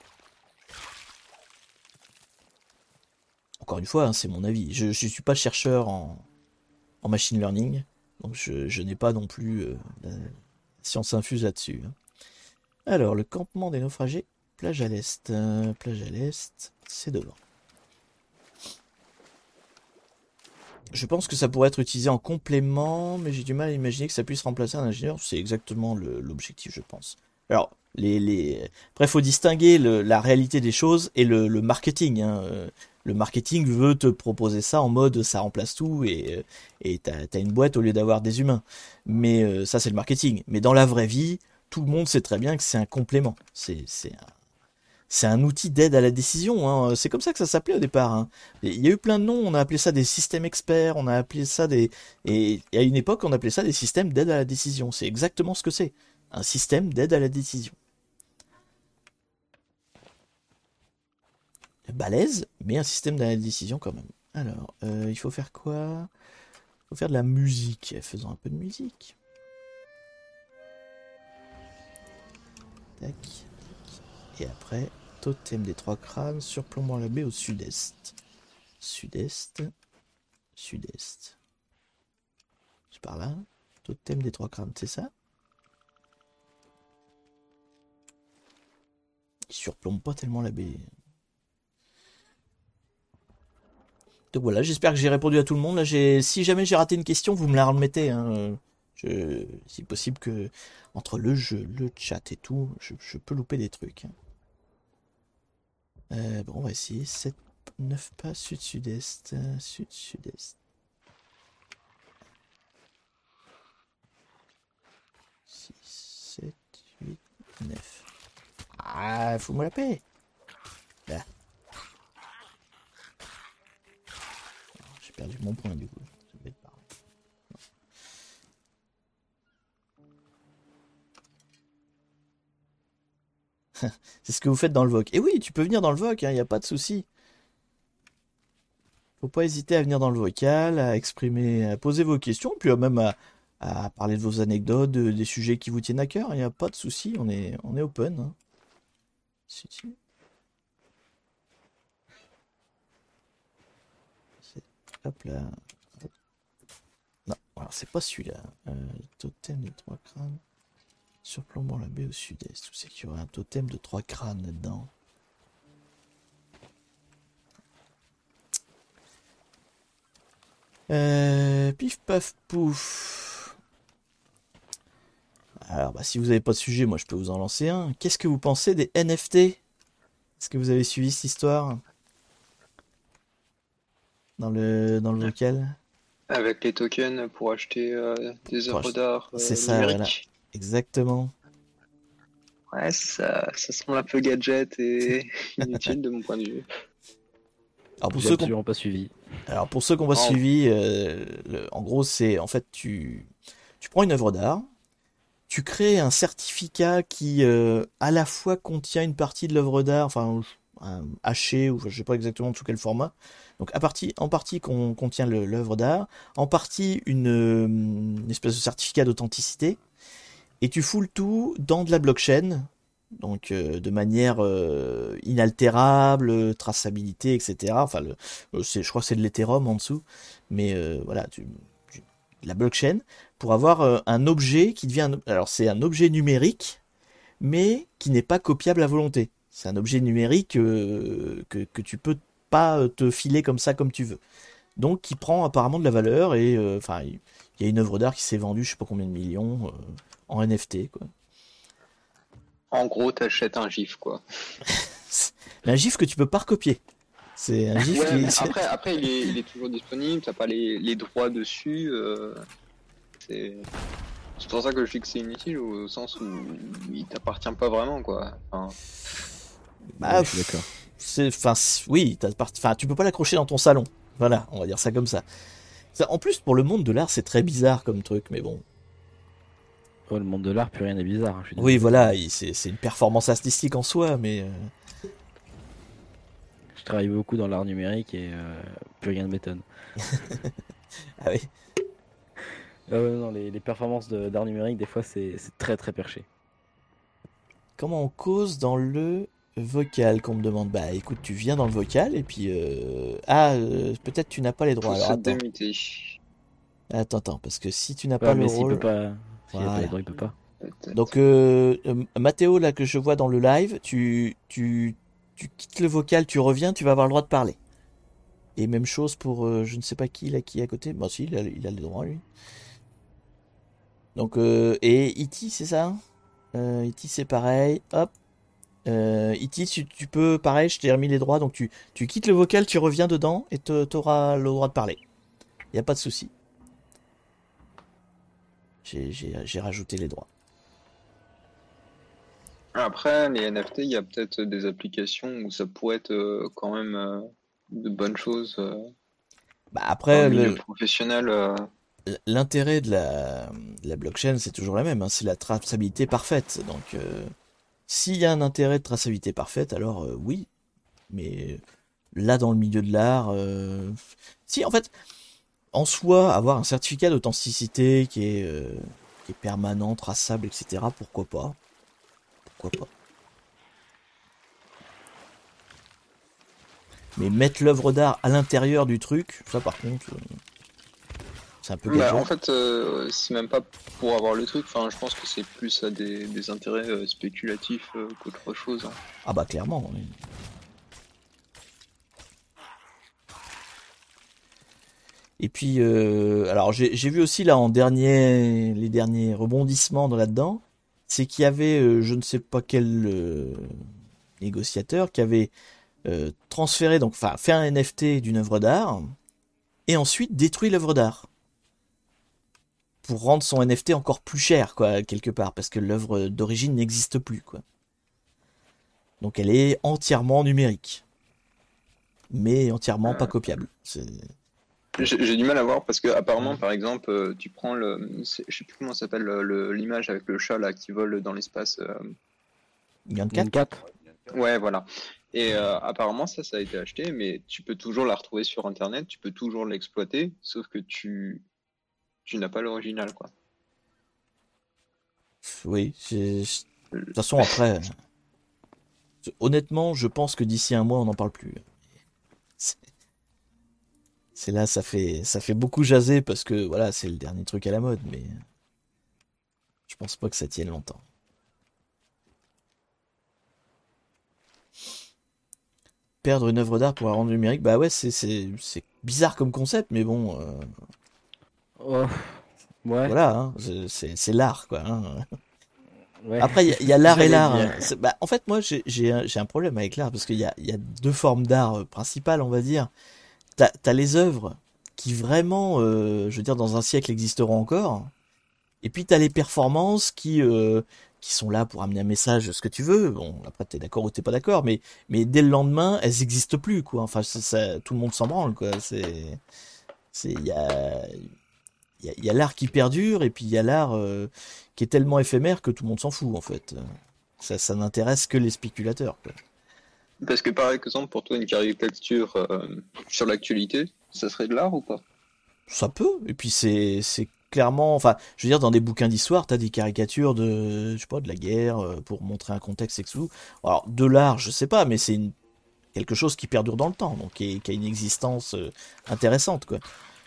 Encore une fois, hein, c'est mon avis. Je ne suis pas chercheur en, en machine learning, donc je, je n'ai pas non plus euh, la science infuse là-dessus. Hein. Alors, le campement des naufragés, plage à l'est. Euh, plage à l'est, c'est devant. Je pense que ça pourrait être utilisé en complément, mais j'ai du mal à imaginer que ça puisse remplacer un ingénieur. C'est exactement le- l'objectif, je pense. Alors, les, les... Après, faut distinguer le- la réalité des choses et le, le marketing, hein. Euh, Le marketing veut te proposer ça en mode ça remplace tout et euh, et t'as, t'as une boîte au lieu d'avoir des humains. Mais euh, ça, c'est le marketing. Mais dans la vraie vie, tout le monde sait très bien que c'est un complément. C'est, c'est un, c'est un outil d'aide à la décision, hein. C'est comme ça que ça s'appelait au départ, hein. Et il y a eu plein de noms. On a appelé ça des systèmes experts. On a appelé ça des... Et, et à une époque, on appelait ça des systèmes d'aide à la décision. C'est exactement ce que c'est. Un système d'aide à la décision. Balèze, mais un système d'aide à la décision quand même. Alors, euh, il faut faire quoi? Il faut faire de la musique. Faisons un peu de musique. Tac. Et après, totem des trois crânes, surplombant la baie au sud-est. Sud-est. Sud-est. C'est par là. Totem des trois crânes, c'est ça? Il surplombe pas tellement la baie. Donc voilà, j'espère que j'ai répondu à tout le monde. Là, j'ai... Si jamais j'ai raté une question, vous me la remettez, hein. Je... C'est possible que, entre le jeu, le chat et tout, je, je peux louper des trucs. Euh, bon, on va essayer. sept, neuf pas, sud-sud-est. euh, Sud-sud-est. six, sept, huit, neuf. Ah, faut me la paix. Là. J'ai perdu mon point du coup. Ça va être pareil. C'est ce que vous faites dans le V O C. Et oui, tu peux venir dans le V O C, il n'y a pas de souci. Faut pas hésiter à venir dans le vocal, à exprimer, à poser vos questions, puis même à, à parler de vos anecdotes, de- des sujets qui vous tiennent à cœur. Il n'y a pas de souci, on est, on est open, hein. Si, si. C'est- Hop là. Hop. Non, alors c'est pas celui-là. Euh, le totem des trois crânes. Surplombant la baie au sud-est. Où c'est qu'il y aurait un totem de trois crânes là-dedans? Euh, pif paf pouf. Alors, bah, si vous n'avez pas de sujet, moi je peux vous en lancer un. Qu'est-ce que vous pensez des N F T? Est-ce que vous avez suivi cette histoire dans le, dans le vocal? Avec les tokens pour acheter euh, des Pour œuvres ach- d'art C'est euh, ça, voilà. numériques. Exactement. Ouais, ça, ça semble un peu gadget et inutile de mon point de vue. Alors pour J'ai ceux qui ont, absolument pas suivi. alors pour ceux qui ont pas En- suivi, euh, le- en gros, c'est en fait tu, tu prends une œuvre d'art, tu crées un certificat qui euh, à la fois contient une partie de l'œuvre d'art, enfin un haché ou je sais pas exactement sous quel format. Donc à partie, en partie qu'on contient le- l'œuvre d'art, en partie une, euh, une espèce de certificat d'authenticité, et tu fous le tout dans de la blockchain, donc euh, de manière euh, inaltérable, euh, traçabilité, et cetera. Enfin, le, euh, c'est, je crois que c'est de l'Ethereum en dessous, mais euh, voilà, tu, tu- la blockchain pour avoir euh, un objet qui devient, un, alors c'est un objet numérique, mais qui n'est pas copiable à volonté. C'est un objet numérique euh, que, que tu peux pas euh, te filer comme ça comme tu veux. Donc qui prend apparemment de la valeur et euh, enfin il y a une œuvre d'art qui s'est vendue je sais pas combien de millions euh, en N F T quoi. En gros, t'achètes un GIF, quoi. Mais un gif que tu peux pas recopier. C'est un gif Ouais, qui mais après, après il, est, il est toujours disponible, t'as pas les, les droits dessus. euh, c'est c'est pour ça que je dis que c'est inutile, au sens où il t'appartient pas vraiment, quoi. Enfin, bah, Ouais, je suis d'accord. c'est enfin c'est- oui, t'as part- enfin tu peux pas l'accrocher dans ton salon. Voilà, on va dire ça comme ça. Ça, en plus pour le monde de l'art, c'est très bizarre comme truc mais bon. Oh, le monde de l'art, plus rien n'est bizarre, hein, je suis Oui, désolé. voilà, il- c'est c'est une performance artistique en soi mais euh, Je travaille beaucoup dans l'art numérique et euh, plus rien ne m'étonne. ah oui. Ah ouais, non, les, les performances de- d'art numérique, des fois, c'est c'est très très perché. Comment on cause dans le vocal qu'on me demande? Bah écoute, tu viens dans le vocal et puis euh, ah euh, peut-être tu n'as pas les droits. faut Alors se attends, démuter. attends, attends, parce que si tu n'as pas Ouais, le mais s'il peut rôle, pas, s'il a pas les voilà. droits, il peut pas. Peut-être. Donc euh, euh, Mathéo là que je vois dans le live, tu tu tu quittes le vocal, tu reviens, tu vas avoir le droit de parler. Et même chose pour euh, je ne sais pas qui là qui est à côté. Bah si, il a, il a les droits lui. Donc euh, et E T c'est ça? euh, E T c'est pareil. Hop. Euh, E T tu, tu peux pareil, je t'ai remis les droits donc tu, tu quittes le vocal, tu reviens dedans et te- t'auras le droit de parler. Y a pas de souci. J'ai j'ai j'ai rajouté les droits. Après, les N F T, il y a peut-être des applications où ça pourrait être euh, quand même euh, de bonnes choses euh, Bah dans le après milieu le professionnel. euh. l'intérêt de la, de la blockchain c'est toujours la même, hein, c'est la traçabilité parfaite. Donc euh, s'il y a un intérêt de traçabilité parfaite, alors euh, oui. Mais là dans le milieu de l'art, euh, si en fait en soi avoir un certificat d'authenticité qui est euh, qui est permanent, traçable, et cetera. Pourquoi pas? Pourquoi pas? Mais mettre l'œuvre d'art à l'intérieur du truc, ça par contre, euh, c'est un peu Bah, en gadget. fait, euh, c'est même pas pour avoir le truc. Enfin, je pense que c'est plus à des, des intérêts euh, spéculatifs euh, qu'autre chose, hein. Ah bah clairement. Oui. Et puis, euh, alors j'ai j'ai vu aussi là en dernier, les derniers rebondissements dans là-dedans, c'est qu'il y avait, euh, je ne sais pas quel euh, négociateur qui avait euh, transféré, donc enfin fait un N F T d'une œuvre d'art et ensuite détruit l'œuvre d'art pour rendre son N F T encore plus cher, quoi, quelque part, parce que l'œuvre d'origine n'existe plus, quoi. Donc elle est entièrement numérique, mais entièrement pas Euh, copiable. C'est j'ai j'ai du mal à voir parce que apparemment, par exemple, euh, tu prends le, c'est- je sais plus comment ça s'appelle le- le- l'image avec le chat là qui vole dans l'espace. euh, vingt-quatre. vingt-quatre. Ouais, voilà. Et euh, apparemment, ça, ça a été acheté, mais tu peux toujours la retrouver sur Internet, tu peux toujours l'exploiter, sauf que tu, tu n'as pas l'original, quoi. Oui, c'est- de Euh, toute façon après, honnêtement, je pense que d'ici un mois on n'en parle plus. C'est c'est là, ça fait ça fait beaucoup jaser parce que voilà, c'est le dernier truc à la mode, mais je pense pas que ça tienne longtemps. Perdre une œuvre d'art pour la rendre numérique, bah ouais, c'est c'est c'est bizarre comme concept, mais bon, euh, Oh, ouais, voilà, hein, c'est c'est c'est l'art quoi. Hein. ouais, Après, il y, a c'est il y a ce que l'art et j'allais l'art. dire. Hein. C'est- Bah, en fait, moi, j'ai j'ai un, j'ai un problème avec l'art parce qu'il y a, il y a deux formes d'art euh, principales, on va dire. T'as, t'as les œuvres qui vraiment, euh, je veux dire, dans un siècle existeront encore. Et puis t'as les performances qui, euh, qui sont là pour amener un message, ce que tu veux. Bon, après, t'es d'accord ou t'es pas d'accord, mais, mais dès le lendemain, elles existent plus, quoi. Enfin, ça, ça- tout le monde s'en branle, quoi. C'est, c'est, il y a, il y a, il y a l'art qui perdure et puis il y a l'art euh, qui est tellement éphémère que tout le monde s'en fout, en fait. Ça, ça n'intéresse que les spéculateurs, quoi. Parce que, par exemple, pour toi, une caricature euh, sur l'actualité, ça serait de l'art ou pas? Ça peut. Et puis c'est c'est clairement, enfin, je veux dire, dans des bouquins d'histoire, t'as des caricatures de, je sais pas, de la guerre euh, pour montrer un contexte et tout. Alors de l'art, je sais pas, mais c'est une- quelque chose qui perdure dans le temps, donc qui, est- qui a une existence euh, intéressante, quoi.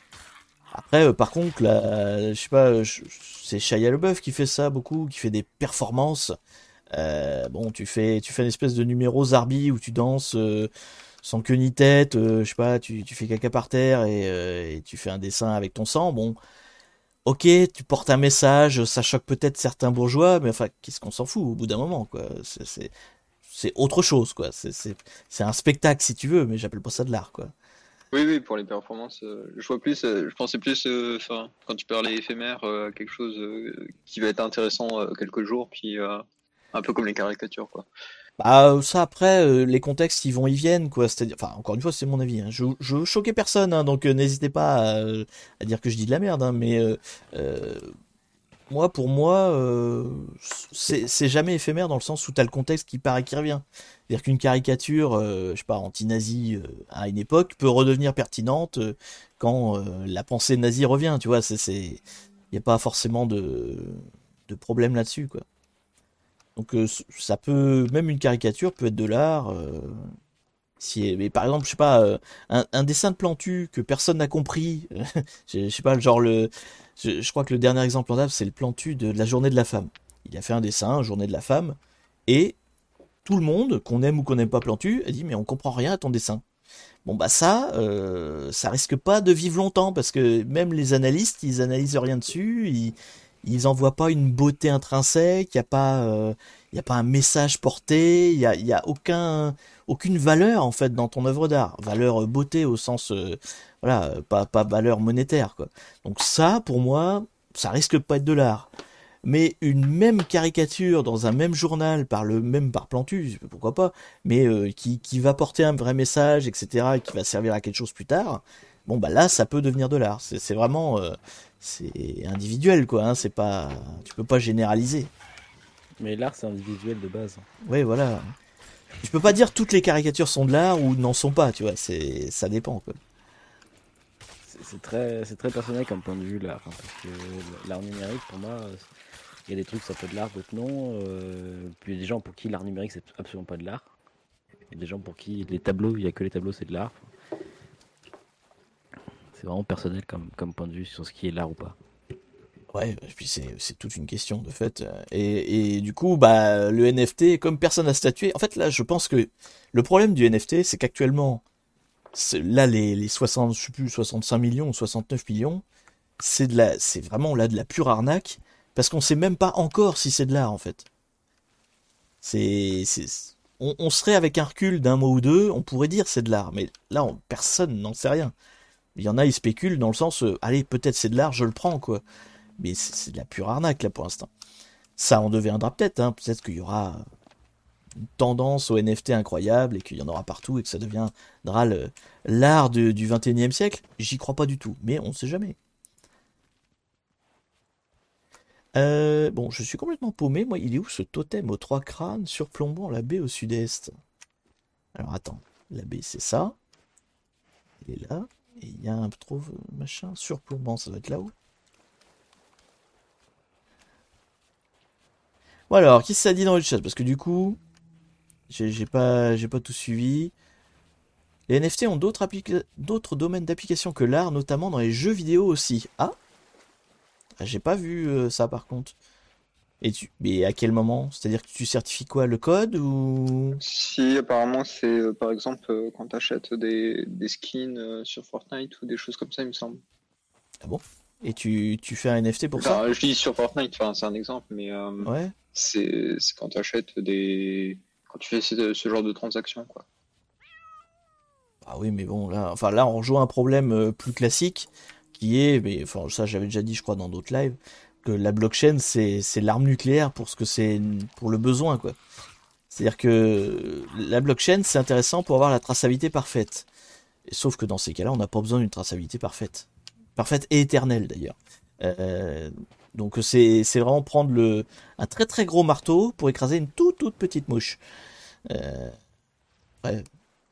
Après, euh, par contre, là, je sais pas, je- c'est Shia LaBeouf qui fait ça beaucoup, qui fait des performances. Euh, bon, tu fais, tu fais une espèce de numéro Zarbi où tu danses euh, sans queue ni tête, euh, je sais pas, tu, tu fais caca par terre et, euh, et tu fais un dessin avec ton sang. Bon, ok, tu portes un message, ça choque peut-être certains bourgeois, mais enfin, qu'est-ce qu'on s'en fout au bout d'un moment, quoi. C'est, c'est, c'est autre chose, quoi. C'est, c'est, c'est un spectacle si tu veux, mais j'appelle pas ça de l'art, quoi. Oui, oui, pour les performances, euh, je vois plus, euh, je pensais plus, euh, enfin, quand tu parlais éphémère, euh, quelque chose euh, qui va être intéressant euh, quelques jours, puis euh, un peu comme les caricatures, quoi. Bah ça après euh, les contextes ils vont ils viennent quoi, c'est-à-dire enfin encore une fois c'est mon avis hein. Je je veux choquer personne hein, donc euh, n'hésitez pas à, euh, à dire que je dis de la merde hein, mais euh, euh, moi pour moi euh, c'est c'est jamais éphémère dans le sens où t'as le contexte qui paraît qui revient. C'est-à-dire qu'une caricature euh, je sais pas anti-nazie euh, à une époque peut redevenir pertinente euh, quand euh, la pensée nazie revient, tu vois, c'est c'est y a pas forcément de de problème là-dessus quoi. Donc euh, ça peut, même une caricature peut être de l'art. Euh, si, mais par exemple, je sais pas, euh, un, un dessin de Plantu que personne n'a compris. je, je sais pas, genre le, je, je crois que le dernier exemple en date c'est le Plantu de, de la Journée de la Femme. Il a fait un dessin, Journée de la Femme, et tout le monde, qu'on aime ou qu'on n'aime pas Plantu, a dit mais on comprend rien à ton dessin. Bon bah ça, euh, ça risque pas de vivre longtemps parce que même les analystes, ils analysent rien dessus, ils, ils en voient pas une beauté intrinsèque, il y a pas, euh, il y a pas un message porté, il y a, il y a aucun, aucune valeur en fait dans ton œuvre d'art, valeur euh, beauté au sens, euh, voilà, euh, pas pas valeur monétaire quoi. Donc ça, pour moi, ça risque de pas être de l'art. Mais une même caricature dans un même journal par le même par Plantu, pourquoi pas, mais euh, qui, qui va porter un vrai message, et cetera, et qui va servir à quelque chose plus tard, bon bah là ça peut devenir de l'art. C'est c'est vraiment euh, c'est individuel quoi, hein, c'est pas, tu peux pas généraliser. Mais l'art, c'est individuel de base. Ouais voilà. Tu peux pas dire toutes les caricatures sont de l'art ou n'en sont pas, tu vois, c'est ça dépend quoi. C'est c'est très, c'est très personnel comme point de vue, l'art. Hein, parce que l'art numérique, pour moi, euh, il y a des trucs, ça peut être de l'art, d'autres non. Euh, puis il y a des gens pour qui l'art numérique, c'est absolument pas de l'art. Il y a des gens pour qui les tableaux, il y a que les tableaux, c'est de l'art. C'est vraiment personnel comme, comme point de vue sur ce qui est l'art ou pas. Ouais, et puis c'est c'est toute une question de fait. euh, Et, et du coup, bah le N F T, comme personne n'a statué, en fait là, je pense que le problème du N F T, c'est qu'actuellement, c'est- là les, les soixante, je sais plus, soixante-cinq millions ou soixante-neuf millions, c'est de la, c'est vraiment là de la pure arnaque, parce qu'on sait même pas encore si c'est de l'art en fait. C'est, c'est, on, on serait avec un recul d'un mot ou deux, on pourrait dire c'est de l'art, mais là on- personne n'en sait rien. Il y en a, ils spéculent dans le sens, euh, allez, peut-être c'est de l'art, je le prends quoi. Mais c'est c'est de la pure arnaque là pour l'instant. Ça en deviendra peut-être, hein. Peut-être qu'il y aura une tendance au N F T incroyable et qu'il y en aura partout et que ça deviendra le- l'art de- du vingt et unième siècle. J'y crois pas du tout, mais on ne sait jamais. Euh, bon, je suis complètement paumé. Moi, il est où ce totem aux trois crânes surplombant la baie au sud-est? Alors attends, la baie c'est ça, il est là, et il y a un trop machin surplombant, ça doit être là-haut. Bon alors, qui ça dit dans le chat? Parce que du coup, j'ai j'ai pas, j'ai pas tout suivi. Les N F T ont d'autres applica- d'autres domaines d'application que l'art, notamment dans les jeux vidéo aussi. Ah, j'ai pas vu euh, ça par contre. Et tu, mais à quel moment? C'est-à-dire que tu certifies quoi, le code ou? Si, apparemment, c'est euh, par exemple euh, quand tu achètes des, des skins euh, sur Fortnite ou des choses comme ça, il me semble. Ah bon? Et tu, tu fais un N F T pour ça? Enfin, je dis sur Fortnite, enfin, c'est un exemple, mais euh, Ouais. c'est c'est quand tu achètes des. Quand tu fais ce, ce genre de transaction, quoi. Ah oui, mais bon, là, enfin là, on rejoint un problème euh, plus classique qui est, mais enfin ça j'avais déjà dit, je crois, dans d'autres lives, que la blockchain c'est c'est l'arme nucléaire pour ce que c'est pour le besoin quoi. C'est-à-dire que la blockchain c'est intéressant pour avoir la traçabilité parfaite. Et sauf que dans ces cas-là, on n'a pas besoin d'une traçabilité parfaite, parfaite et éternelle d'ailleurs. Euh, donc c'est c'est vraiment prendre le un très très gros marteau pour écraser une toute toute petite mouche. Euh, ouais,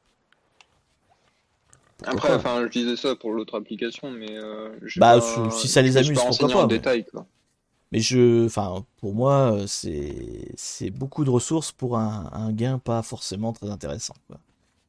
pourquoi Après, pas. enfin, je disais ça pour l'autre application, mais euh, j'ai Bah, si pas, si ça je les me suis pas amuse, pourquoi renseigné en pas. Mais, détail, quoi. mais je, enfin, pour moi, euh, c'est c'est beaucoup de ressources pour un, un gain pas forcément très intéressant, quoi.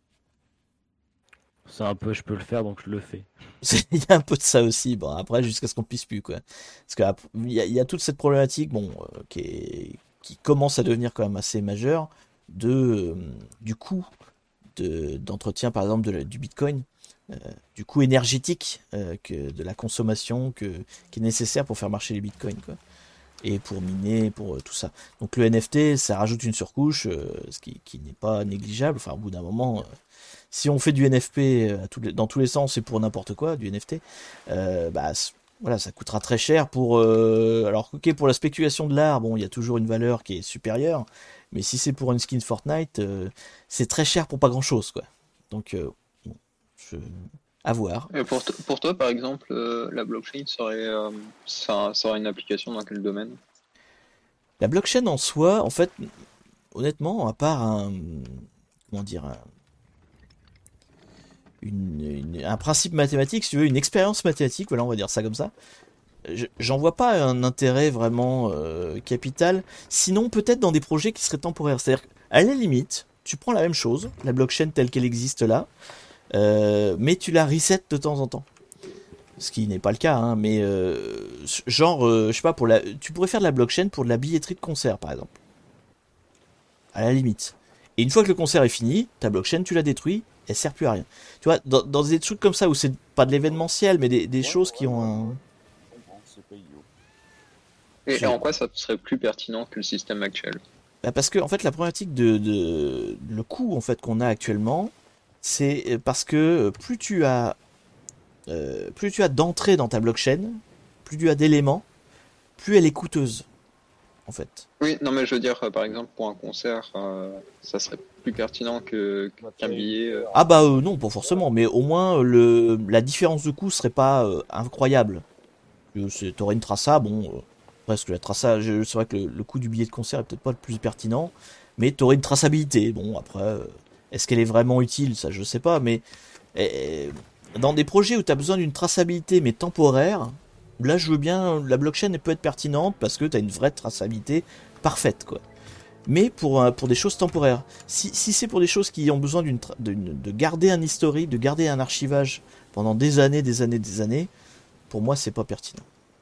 C'est un peu, je peux le faire, donc je le fais. C'est- Il y a un peu de ça aussi. Bon, après, jusqu'à ce qu'on puisse plus, quoi. Parce qu'il y a, il y a toute cette problématique, bon, euh, qui est, qui commence à devenir quand même assez majeure, de, euh, du coût de, d'entretien, par exemple, de la- du Bitcoin, euh, du coût énergétique, euh, que, de la consommation que, qui est nécessaire pour faire marcher les Bitcoins, quoi. Et pour miner, pour euh, tout ça. Donc le N F T, ça rajoute une surcouche, euh, ce qui, qui n'est pas négligeable. Enfin, au bout d'un moment, euh, si on fait du N F P à tous les- dans tous les sens et pour n'importe quoi, du N F T, euh, bah c- voilà, ça coûtera très cher pour. euh, alors, ok, pour la spéculation de l'art, bon, il y a toujours une valeur qui est supérieure, mais si c'est pour une skin Fortnite, euh, c'est très cher pour pas grand-chose, quoi. Donc, euh, bon, je... à voir. Et pour, t- pour toi, par exemple, euh, la blockchain serait, euh, ça, ça aurait une application dans quel domaine? La blockchain en soi, en fait, honnêtement, à part un, comment dire, un, une- une- un principe mathématique, si tu veux, une expérience mathématique, voilà, on va dire ça comme ça. Je- J'en vois pas un intérêt vraiment euh, capital, sinon peut-être dans des projets qui seraient temporaires. C'est-à-dire qu'à la limite, tu prends la même chose, la blockchain telle qu'elle existe là, euh, mais tu la resets de temps en temps. Ce qui n'est pas le cas, hein, mais euh, genre, euh, je sais pas, pour la, tu pourrais faire de la blockchain pour de la billetterie de concert, par exemple, à la limite. Et une fois que le concert est fini, ta blockchain, tu la détruis, elle sert plus à rien. Tu vois, dans, dans des trucs comme ça où c'est pas de l'événementiel, mais des, des choses qui ont un... Et Je- en quoi ça serait plus pertinent que le système actuel? Bah, parce que en fait la problématique de, de le coût en fait qu'on a actuellement, c'est parce que plus tu as euh, plus tu as d'entrées dans ta blockchain, plus tu as d'éléments, plus elle est coûteuse en fait. Oui, non mais je veux dire, euh, par exemple, pour un concert, euh, ça serait plus pertinent que qu'un billet. euh. Ah bah euh, non, pas forcément, mais au moins le la différence de coût serait pas euh, incroyable. Euh, c'est- T'aurais une traça, bon, euh, presque la traça, je- c'est vrai que le, le coût du billet de concert est peut-être pas le plus pertinent, mais t'aurais une traçabilité. Bon, après, euh, est-ce qu'elle est vraiment utile? Ça, je sais pas, mais euh, dans des projets où t'as besoin d'une traçabilité mais temporaire, là, je veux bien, la blockchain elle peut être pertinente parce que t'as une vraie traçabilité parfaite, quoi. Mais pour, euh, pour des choses temporaires. Si, si c'est pour des choses qui ont besoin d'une tra- d'une- de garder un historique, de garder un archivage pendant des années, des années, des années, pour moi, c'est pas pertinent.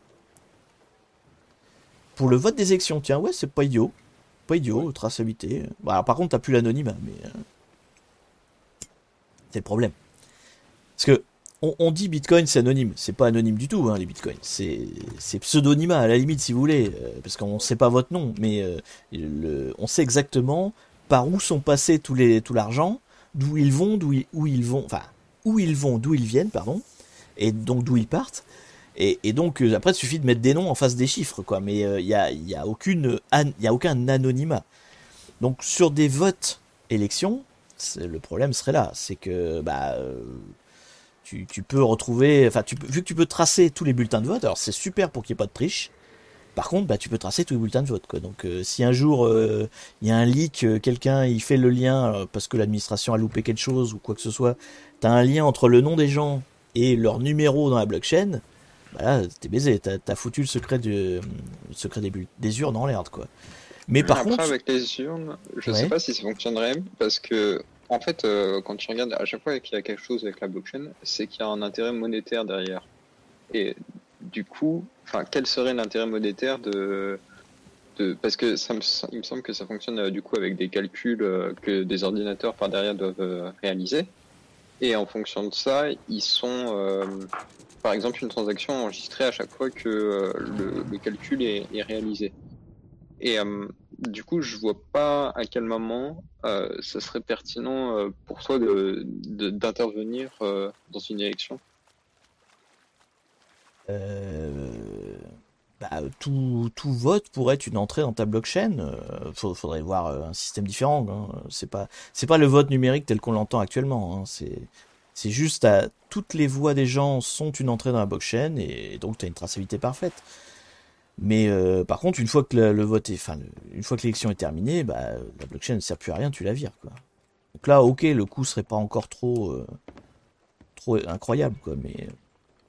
Pour le vote des élections, tiens, ouais, c'est pas idiot. Pas idiot, traçabilité. Bon, alors, par contre, t'as plus l'anonymat, mais euh, c'est le problème. Parce que on, on dit Bitcoin, c'est anonyme. C'est pas anonyme du tout, hein, les Bitcoins. C'est c'est pseudonymat, à la limite, si vous voulez. euh, parce qu'on sait pas votre nom, mais euh, le, on sait exactement par où sont passés tous les, tout l'argent, d'où ils vont, d'où ils, où ils vont, enfin, où ils vont, d'où ils viennent, pardon, et donc d'où ils partent. Et, et donc euh, après, il suffit de mettre des noms en face des chiffres, quoi. Mais il euh, y a, y a aucune, an- y a aucun anonymat. Donc sur des votes élections, c'est- le problème serait là, c'est que bah euh, tu, tu peux retrouver, enfin tu peux, vu que tu peux tracer tous les bulletins de vote, alors c'est super pour qu'il n'y ait pas de triche. Par contre, bah tu peux tracer tous les bulletins de vote, quoi. Donc euh, si un jour euh, il y a un leak, euh, quelqu'un il fait le lien euh, parce que l'administration a loupé quelque chose ou quoi que ce soit, t'as un lien entre le nom des gens et leur numéro dans la blockchain. Bah là, t'es baisé, t'as t'as foutu le secret, du, le secret des, buts, des urnes en l'air, quoi. Mais par Après, contre, avec les urnes, je ouais, sais pas si ça fonctionnerait parce que, en fait, euh, quand tu regardes à chaque fois qu'il y a quelque chose avec la blockchain, c'est qu'il y a un intérêt monétaire derrière. Et du coup, enfin, quel serait l'intérêt monétaire de, de, parce que ça me, sem- il me semble que ça fonctionne euh, du coup avec des calculs euh, que des ordinateurs par derrière doivent euh, réaliser. Et en fonction de ça, ils sont, euh, par exemple, une transaction enregistrée à chaque fois que euh, le, le calcul est, est réalisé. Et euh, du coup, je vois pas à quel moment euh, ça serait pertinent euh, pour toi de, de- d'intervenir euh, dans une élection. euh, bah, tout, tout vote pourrait être une entrée dans ta blockchain. Euh, faut- faudrait voir euh, un système différent, hein. C'est pas, c'est pas le vote numérique tel qu'on l'entend actuellement, hein. C'est, c'est juste à, toutes les voix des gens sont une entrée dans la blockchain et donc tu as une traçabilité parfaite. Mais euh, par contre, une fois que le, le vote est, enfin, le- une fois que l'élection est terminée, bah, la blockchain ne sert plus à rien, tu la vires, quoi. Donc là, ok, le coût serait pas encore trop, euh, trop incroyable, quoi. Mais euh,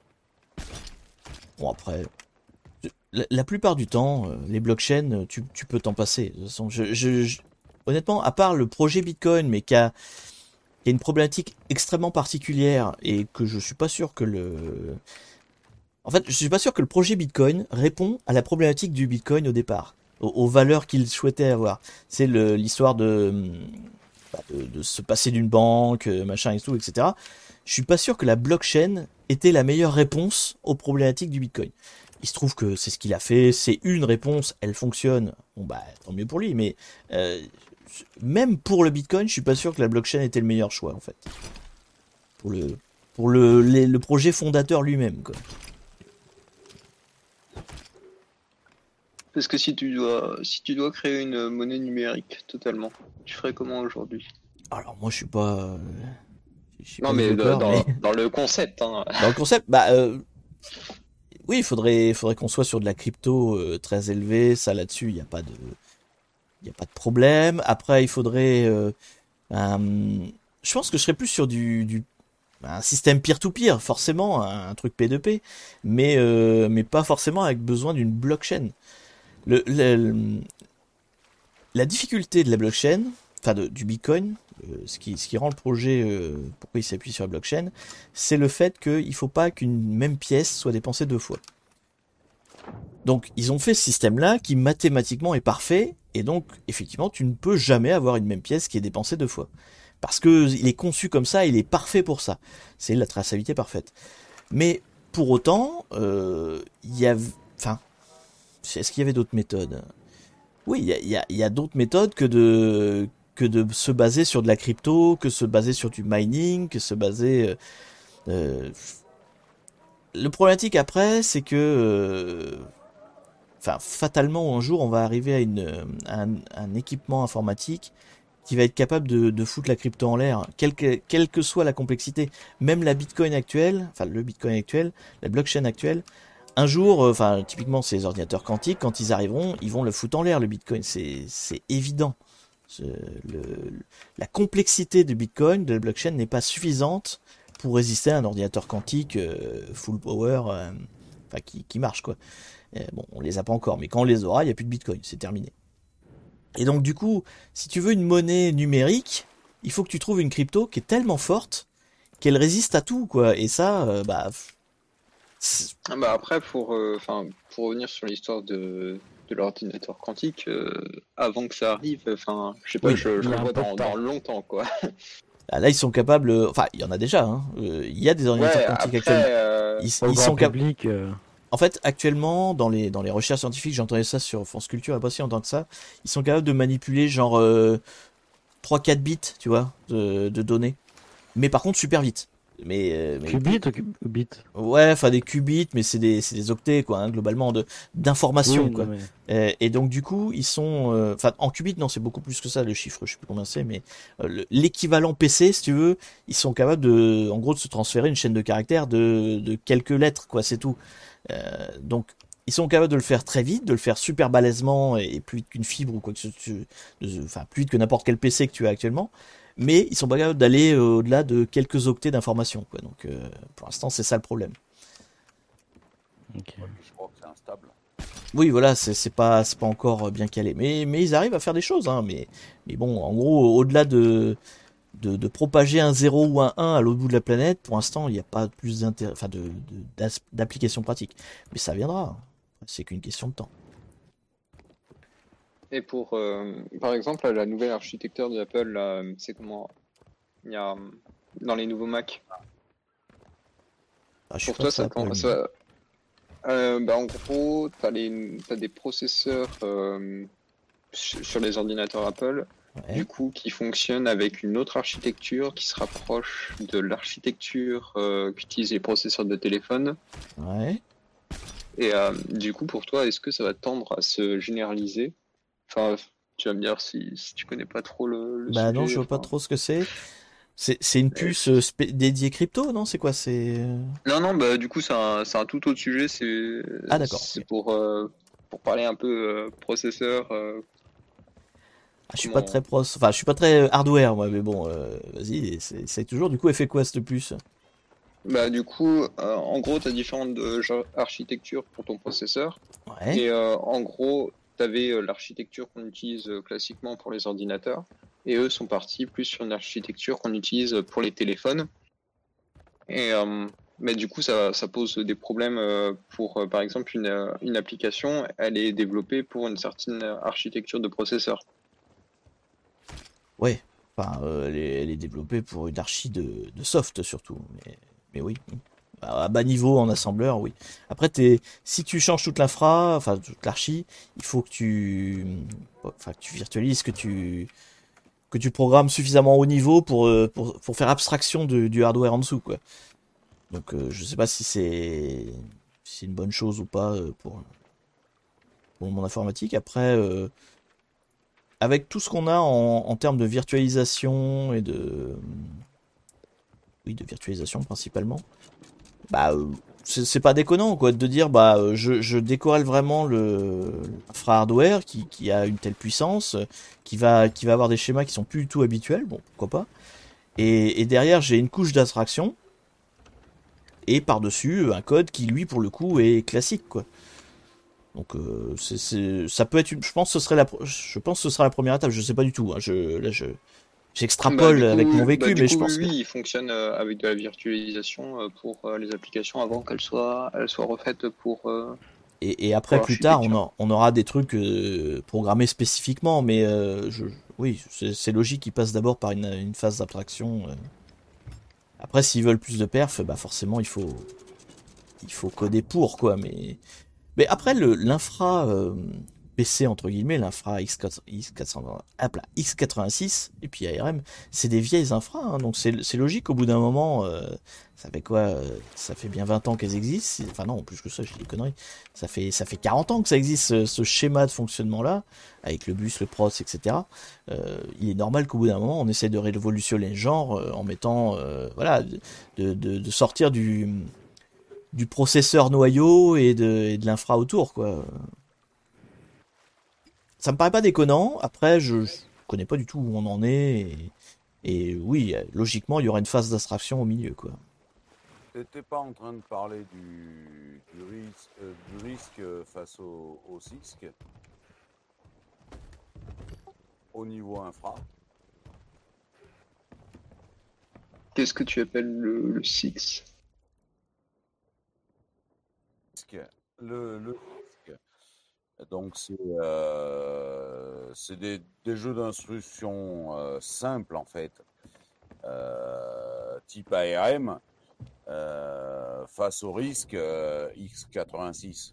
bon, après, la, la plupart du temps, euh, les blockchains, euh, tu, tu peux t'en passer. De toute façon, je, je- je- honnêtement, à part le projet Bitcoin, mais qui a, qui a une problématique extrêmement particulière et que je suis pas sûr que le, en fait, je suis pas sûr que le projet Bitcoin répond à la problématique du Bitcoin au départ, aux, aux valeurs qu'il souhaitait avoir. C'est le- l'histoire de, hum, bah, de, de se passer d'une banque, euh, machin et tout, et cetera. Je suis pas sûr que la blockchain était la meilleure réponse aux problématiques du Bitcoin. Il se trouve que c'est ce qu'il a fait, c'est une réponse, elle fonctionne. Bon bah tant mieux pour lui, mais euh, même pour le Bitcoin, je suis pas sûr que la blockchain était le meilleur choix en fait. Pour le pour le, les- le projet fondateur lui-même, quoi. Parce que si tu dois, si tu dois créer une monnaie numérique totalement, tu ferais comment aujourd'hui? Alors moi je suis pas, euh, je suis Non, pas mais de- développeur, dans, mais dans le concept, hein. dans le concept, bah euh, oui, il faudrait, faudrait qu'on soit sur de la crypto euh, très élevée. Ça là-dessus, il n'y a pas de, il y a pas de problème. Après, il faudrait, euh, un- je pense que je serais plus sur du, du un système peer-to-peer, forcément, un, un truc P deux P, mais euh, mais pas forcément avec besoin d'une blockchain. Le, le- le- la difficulté de la blockchain, enfin de- du Bitcoin, euh, ce qui, ce qui rend le projet, euh, pourquoi il s'appuie sur la blockchain, c'est le fait qu'il ne faut pas qu'une même pièce soit dépensée deux fois. Donc ils ont fait ce système-là qui mathématiquement est parfait, et donc effectivement tu ne peux jamais avoir une même pièce qui est dépensée deux fois. parce que il est conçu comme ça, il est parfait pour ça. C'est la traçabilité parfaite. Mais pour autant, euh, il y a, enfin, est-ce qu'il y avait d'autres méthodes? Oui, il y a, il y a, il y a d'autres méthodes que de que de se baser sur de la crypto, que se baser sur du mining, que se baser. Euh, euh, le problématique après, c'est que, euh, enfin, fatalement, un jour, on va arriver à une à un, un équipement informatique qui va être capable de, de foutre la crypto en l'air, quelle que, quelle que soit la complexité. Même la Bitcoin actuelle, enfin le Bitcoin actuel, la blockchain actuelle, un jour, euh, enfin typiquement ces ordinateurs quantiques, quand ils arriveront, ils vont le foutre en l'air le Bitcoin, c'est c'est évident. Ce- le, la complexité du Bitcoin, de la blockchain, n'est pas suffisante pour résister à un ordinateur quantique euh, full power, euh, enfin qui, qui marche quoi. Euh, bon, on les a pas encore, mais quand on les aura, il n'y a plus de Bitcoin, c'est terminé. Et donc du coup, si tu veux une monnaie numérique, il faut que tu trouves une crypto qui est tellement forte qu'elle résiste à tout, quoi. Et ça, euh, bah, c'est- Ah bah après, pour, euh, enfin, pour revenir sur l'histoire de, de l'ordinateur quantique, euh, avant que ça arrive, enfin, je sais pas, oui. je, je Il y le a un vois peu de dans, temps. dans longtemps, quoi. Ah, là, ils sont capables. euh, Enfin, il y en a déjà. Hein. Euh, Il y a des ordinateurs Ouais, quantiques après, actuellement. euh, Ils, Au ils grand sont capables. public, euh, En fait, actuellement, dans les dans les recherches scientifiques, j'entendais ça sur France Culture, il n'y a pas si longtemps que ça. Ils sont capables de manipuler genre euh, trois quatre bits, tu vois, de, de données. Mais par contre, super vite. Mais, euh, mais qubit ou qu- bit? ouais, enfin des qubits, mais c'est des, c'est des octets, quoi, hein, globalement, de, d'informations, Oui, quoi. non mais. Euh, et donc, du coup, ils sont, euh, enfin, en qubits, non, c'est beaucoup plus que ça, le chiffre, je sais plus combien c'est, mais euh, le- l'équivalent P C, si tu veux, ils sont capables de, en gros, de se transférer une chaîne de caractères de, de quelques lettres, quoi, c'est tout. Euh, donc, ils sont capables de le faire très vite, de le faire super balèzement et plus vite qu'une fibre ou quoi que ce soit, enfin, plus vite que n'importe quel P C que tu as actuellement. Mais ils sont pas capables d'aller euh, au-delà de quelques octets d'informations, quoi. Donc, euh, pour l'instant, c'est ça le problème. Ok. Ouais, puis je crois que c'est instable. Oui, voilà, c'est c'est pas c'est pas encore bien calé, mais mais ils arrivent à faire des choses, hein. Mais mais bon, en gros, au-delà de de, de propager un zéro ou un un à l'autre bout de la planète, pour l'instant, il n'y a pas plus d'intérêt, enfin de de- d'as- d'applications pratiques. Mais ça viendra. C'est qu'une question de temps. et pour, euh, par exemple, la nouvelle architecture d'Apple, là, c'est comment? Il y a, euh, dans les nouveaux Mac. Ah, je suis Pour pas toi, très ça, Apple. ça, euh, bah, en gros, t'as les, t'as des processeurs euh, sur sur les ordinateurs Apple, Ouais, du coup, qui fonctionnent avec une autre architecture qui se rapproche de l'architecture euh, qu'utilisent les processeurs de téléphone. ouais. Et euh, du coup, pour toi, est-ce que ça va tendre à se généraliser? Enfin, tu vas me dire si, si tu connais pas trop le, le Bah non, sujet. je vois pas Enfin, trop ce que c'est. C'est c'est une euh, puce euh, spé- dédiée crypto, non? C'est quoi? C'est euh, non, non, bah du coup, c'est un, c'est un tout autre sujet. C'est, ah d'accord. c'est Ok. pour, euh, pour parler un peu euh, processeur. euh, Ah, je suis pas très comment... pros, enfin je suis pas très euh, hardware moi, mais bon, euh, vas-y, c'est c'est toujours. Du coup, elle fait quoi cette puce? Bah du coup, euh, en gros, tu as différentes euh, genre- architectures pour ton processeur. Ouais, Et euh, en gros, tu avais l'architecture qu'on utilise euh, classiquement pour les ordinateurs. Et eux sont partis plus sur une architecture qu'on utilise pour les téléphones. Et euh, mais du coup, ça, ça pose des problèmes euh, pour, euh, par exemple, une, euh, une application, elle est développée pour une certaine architecture de processeur. ouais. Enfin, euh, elle est, elle est développée pour une archi de, de soft surtout, mais mais oui. À à bas niveau en assembleur, oui. Après, t'es, si tu changes toute l'infra, enfin toute l'archi, il faut que tu, enfin que tu virtualises, que tu que tu programmes suffisamment haut niveau pour euh, pour pour faire abstraction de- du hardware en dessous, quoi. Donc, euh, je sais pas si c'est si c'est une bonne chose ou pas euh, pour pour le monde informatique. Après, euh, avec tout ce qu'on a en, en termes de virtualisation et de oui de virtualisation principalement, bah euh, c'est c'est pas déconnant quoi de dire bah euh, je, je décorrèle vraiment le l'infra hardware qui, qui a une telle puissance, euh, qui va qui va avoir des schémas qui sont plus du tout habituels, bon pourquoi pas. Et, et derrière j'ai une couche d'abstraction et par-dessus un code qui lui pour le coup est classique quoi. Donc euh, c'est, c'est- ça peut être une, je pense que ce serait la pro- je pense que ce sera la première étape, je sais pas du tout hein. Je là je Bah, j'extrapole du avec mon coup, bah, vécu du mais je coup, oui, pense que oui, il fonctionne euh, avec de la virtualisation euh, pour euh, les applications avant qu'elles soient, elles soient refaites pour, euh, et, et pour après plus tard on, l'architecture. en- on aura des trucs euh, programmés spécifiquement mais euh, je oui, c'est c'est logique qu'ils passent d'abord par une, une phase d'abstraction. euh. Après, s'ils veulent plus de perf, bah forcément, il faut, il faut coder pour, quoi. Mais, mais après, le, l'infra euh, P C, entre guillemets, l'infra X quatre cents, X quatre cents, hop là, X quatre-vingt-six, et puis A R M, c'est des vieilles infra, hein, donc c'est c'est logique, au bout d'un moment, euh, ça fait quoi euh, ça fait bien vingt ans qu'elles existent. Enfin non, plus que ça, je dis des conneries. Ça fait, ça fait quarante ans que ça existe, ce, ce schéma de fonctionnement-là, avec le bus, le pros, et cetera. Euh, il est normal qu'au bout d'un moment, on essaie de révolutionner le genre euh, en mettant, euh, voilà, de, de, de sortir du, du processeur noyau et de, et de l'infra autour, quoi. Ça me paraît pas déconnant. Après, je, je connais pas du tout où on en est. Et, et oui, euh, logiquement, il y aura une phase d'abstraction au milieu, quoi. T'étais pas en train de parler du, du risque, euh, du risque euh, face au, au C I S C au niveau infra. Qu'est-ce que tu appelles le, le six? Le, le risque. Donc c'est euh, c'est des, des jeux d'instruction euh, simples en fait, euh, type A R M, euh, face au risque euh, X quatre-vingt-six.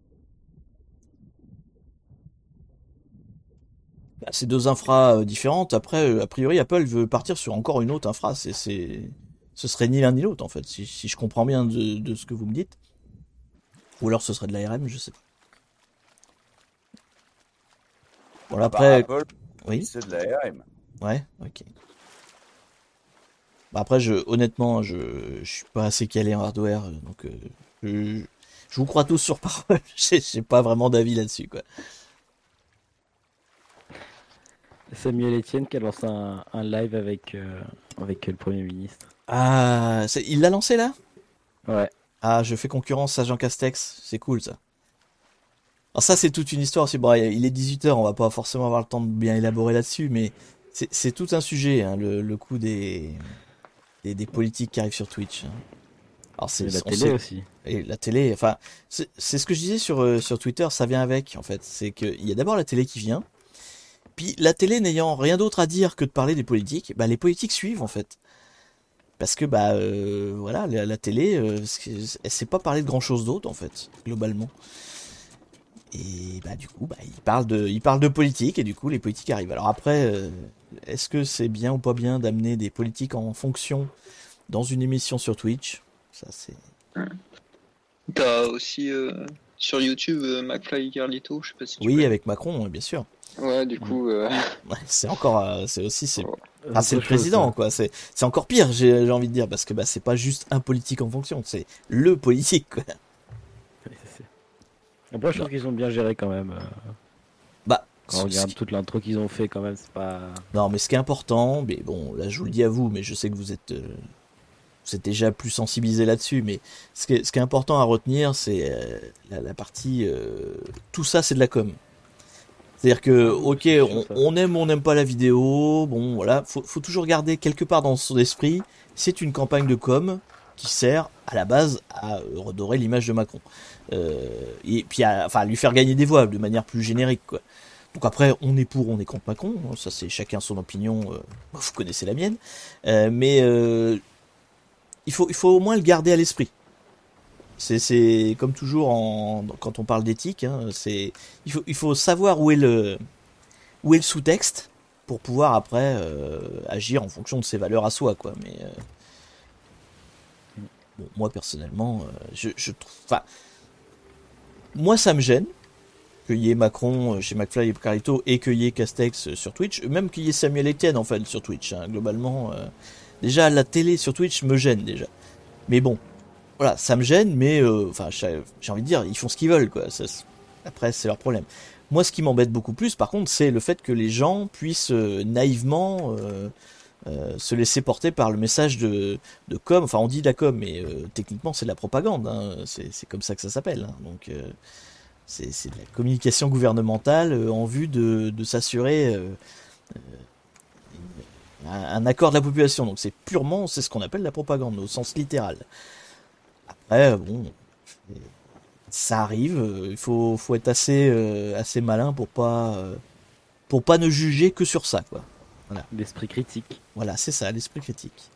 Bah, c'est deux infras euh, différentes. Après, euh, a priori, Apple veut partir sur encore une autre infra. C'est, c'est, ce serait ni l'un ni l'autre, en fait, si, si je comprends bien de, de ce que vous me dites. Ou alors ce serait de l'A R M, je sais pas. Voilà, Ah bah, après, Apple, oui, c'est de l'A R M. ouais, ok. Bah, après, je, honnêtement, je, je suis pas assez calé en hardware, euh, donc euh, je, je vous crois tous sur parole. J'ai j'ai pas vraiment d'avis là-dessus, quoi. Samuel Etienne qui a lancé un, un live avec, euh, avec le Premier ministre. Ah, c'est- il l'a lancé là? Ouais. Ah, je fais concurrence à Jean Castex, c'est cool ça. Alors ça, c'est toute une histoire aussi. Bon, il est dix-huit heures, on va pas forcément avoir le temps de bien élaborer là-dessus, mais c'est c'est tout un sujet, hein, le, le coup des, des, des politiques qui arrivent sur Twitch, hein. Alors c'est, Et la on télé sait, aussi. et la télé, enfin, c'est c'est ce que je disais sur, euh, sur Twitter, ça vient avec, en fait. C'est qu'il y a d'abord la télé qui vient, puis la télé n'ayant rien d'autre à dire que de parler des politiques, bah les politiques suivent, en fait. Parce que, bah, euh, voilà, la, la télé, euh, c'est- elle sait pas parler de grand-chose d'autre, en fait, globalement. Et bah du coup, bah, il parle de, il parle de politique et du coup les politiques arrivent. Alors après, euh, est-ce que c'est bien ou pas bien d'amener des politiques en fonction dans une émission sur Twitch? Ça c'est. T'as aussi euh, sur YouTube euh, McFly et Carlito, je sais pas si tu Oui, connais. avec Macron, bien sûr. Ouais, du coup, euh, Ouais, c'est encore, euh, c'est aussi, c'est, ah, c'est le Autre chose, président ça. quoi. C'est, c'est encore pire, j'ai, j'ai envie de dire, parce que bah c'est pas juste un politique en fonction, c'est le politique, quoi. Ouais, c'est- Après, je Non. trouve qu'ils ont bien géré quand même. euh, Bah, Quand on ce- ce regarde qui- toute l'intro qu'ils ont fait, quand même, c'est pas. non, mais ce qui est important, mais bon, là je vous le dis à vous, mais je sais que vous êtes, euh, vous êtes déjà plus sensibilisé là-dessus, mais ce qui est, ce qui est important à retenir, c'est euh, la, la partie, euh, tout ça c'est de la com. C'est-à-dire que, Ah oui, ok, c'est sûr, on, ça. on aime ou on n'aime pas la vidéo, bon voilà, faut, faut toujours garder quelque part dans son esprit, c'est une campagne de com qui sert à la base à euh, redorer l'image de Macron. Euh, et puis à, enfin, à lui faire gagner des voix de manière plus générique, quoi. Donc après, on est pour, on est contre Macron, hein, ça c'est chacun son opinion, euh, vous connaissez la mienne, Euh, mais euh, il faut, il faut au moins le garder à l'esprit. C'est, c'est comme toujours en, quand on parle d'éthique, hein, c'est, il faut, il faut savoir où est le, où est le sous-texte pour pouvoir après euh, agir en fonction de ses valeurs à soi, quoi. Mais euh, bon, moi personnellement, euh, je, je trouve, enfin, moi ça me gêne qu'il y ait Macron euh, chez McFly et Carlito et qu'il y ait Castex euh, sur Twitch, même qu'il y ait Samuel Etienne en fait sur Twitch, hein, globalement. euh, déjà la télé sur Twitch me gêne déjà. Mais bon, voilà, ça me gêne, mais euh, enfin, j'ai j'ai envie de dire, ils font ce qu'ils veulent, quoi. Ça, c'est- après, c'est leur problème. Moi, ce qui m'embête beaucoup plus, par contre, c'est le fait que les gens puissent euh, naïvement euh, euh, se laisser porter par le message de, de com. Enfin, on dit de la com, mais euh, techniquement, c'est de la propagande, hein. C'est c'est comme ça que ça s'appelle, hein. Donc, euh, c'est c'est de la communication gouvernementale euh, en vue de, de s'assurer euh, un, un accord de la population. Donc, c'est purement, c'est ce qu'on appelle la propagande, au sens littéral. Après, bon, ça arrive. euh, Il faut, faut être assez, euh, assez malin pour pas, euh, pour pas ne juger que sur ça, quoi. Voilà. L'esprit critique. Voilà, c'est ça, l'esprit critique.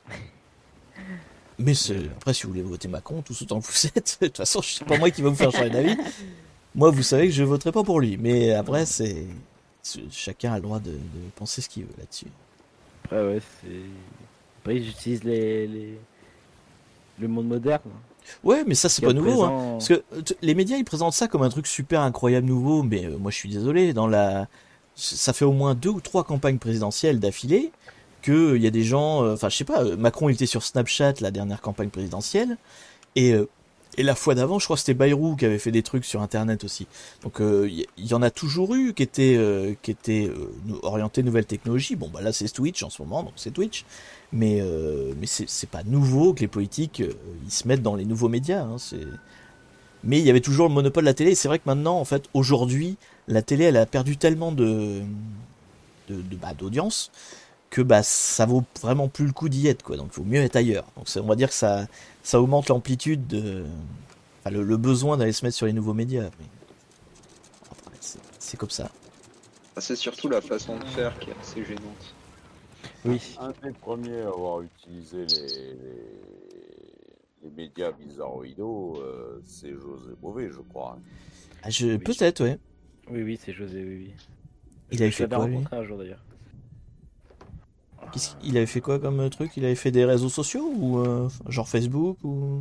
Mais c'est... après, si vous voulez voter Macron, tout autant que vous êtes, de toute façon, c'est pas moi qui va vous faire changer d'avis. Moi, vous savez que je voterai pas pour lui. Mais après, c'est, c'est... chacun a le droit de, de penser ce qu'il veut là-dessus. Après, ouais, c'est. Après, j'utilise les, les... le monde moderne. Ouais, mais ça, c'est Qui pas est nouveau. Hein. présent- Parce que euh, t- les médias, ils présentent ça comme un truc super incroyable, nouveau. Mais euh, moi, je suis désolé. Dans la... Ça fait au moins deux ou trois campagnes présidentielles d'affilée qu'il y a des gens... euh, Enfin, je sais pas, euh, Macron, il était sur Snapchat, la dernière campagne présidentielle. Et, euh, et la fois d'avant, je crois que c'était Bayrou qui avait fait des trucs sur Internet aussi. Donc, euh, il y, il y en a toujours eu qui étaient, euh, qui étaient euh, nou- orientés nouvelles technologies. Bon, bah là, c'est Twitch en ce moment, donc c'est Twitch. Mais, euh, mais c'est, c'est pas nouveau que les politiques, euh, ils se mettent dans les nouveaux médias. Hein, c'est... Mais il y avait toujours le monopole de la télé. Et c'est vrai que maintenant, en fait, aujourd'hui, la télé, elle a perdu tellement de, de, de bah, d'audience que bah ça vaut vraiment plus le coup d'y être, quoi. Donc il vaut mieux être ailleurs. Donc c'est- on va dire que ça ça augmente l'amplitude de enfin, le, le besoin d'aller se mettre sur les nouveaux médias. Mais après, c'est, c'est comme ça. C'est surtout la façon de faire qui est assez gênante. Oui. Un des premiers à avoir utilisé les, les, les médias bizarroïdaux, euh, c'est José Bové, je crois. Ah, je, Oui. peut-être, ouais. Oui, oui, c'est José, oui, oui. Il avait Je fait l'avais quoi, lui rencontré un jour d'ailleurs. Qu'est-ce qu'il avait fait quoi comme euh, truc? Il avait fait des réseaux sociaux ou euh, genre Facebook ou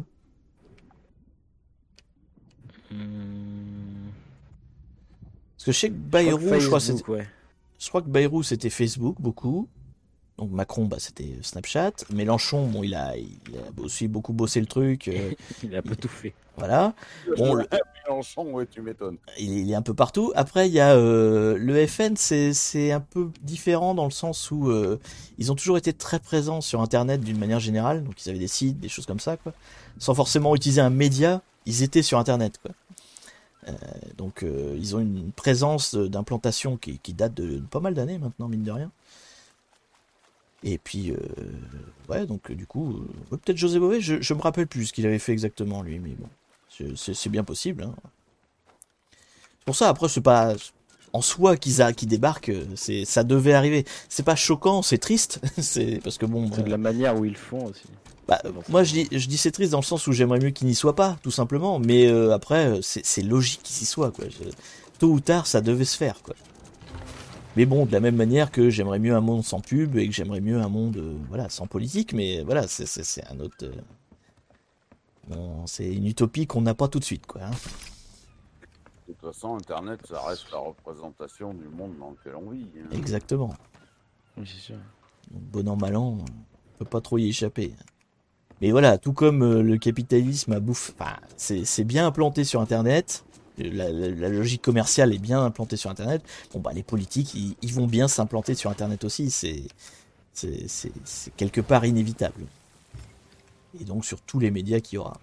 Hmm. parce que je sais que Je crois Bayrou, que je crois, Facebook, c'était, ouais. je crois que Bayrou c'était Facebook beaucoup. Donc Macron, bah c'était Snapchat. Mélenchon, bon, il a, il a aussi beaucoup bossé le truc. euh, Il a un peu tout fait. voilà. Bon, le- Mélenchon, ouais, tu m'étonnes. il est, il est un peu partout. Après, il y a euh, le F N, c'est c'est un peu différent dans le sens où euh, ils ont toujours été très présents sur Internet d'une manière générale. Donc ils avaient des sites, des choses comme ça, quoi. Sans forcément utiliser un média, ils étaient sur Internet, quoi. Euh, donc euh, ils ont une présence d'implantation qui, qui date de pas mal d'années maintenant, mine de rien. Et puis, euh, ouais, donc euh, du coup, euh, ouais, peut-être José Bové, je, je me rappelle plus ce qu'il avait fait exactement lui, mais bon, c'est- c'est c'est bien possible. Hein. Pour ça, après, c'est pas en soi qu'ils a- qu'ils débarquent, euh, c'est ça devait arriver. C'est pas choquant, c'est triste, c'est parce que bon, C'est euh, de la manière où ils le font aussi. bah, c'est bon, moi c'est je dis je dis c'est triste dans le sens où j'aimerais mieux qu'il n'y soit pas, tout simplement. Mais euh, après, euh, c'est c'est logique qu'il y soit, quoi. Je- tôt ou tard, ça devait se faire, quoi. Mais bon, de la même manière que j'aimerais mieux un monde sans pub et que j'aimerais mieux un monde, euh, voilà, sans politique. Mais voilà, c'est c'est c'est un autre. euh, bon, c'est une utopie qu'on n'a pas tout de suite, quoi. Hein. De toute façon, Internet, ça reste la représentation du monde dans lequel on vit. hein. Exactement. Oui, c'est sûr. Donc, bon an mal an, on peut pas trop y échapper. Mais voilà, tout comme euh, le capitalisme a bouffé, enfin, c'est c'est bien implanté sur Internet. La, la- la logique commerciale est bien implantée sur Internet. Bon bah les politiques, ils, ils vont bien s'implanter sur Internet aussi. C'est c'est c'est c'est quelque part inévitable. Et donc sur tous les médias qu'il y aura.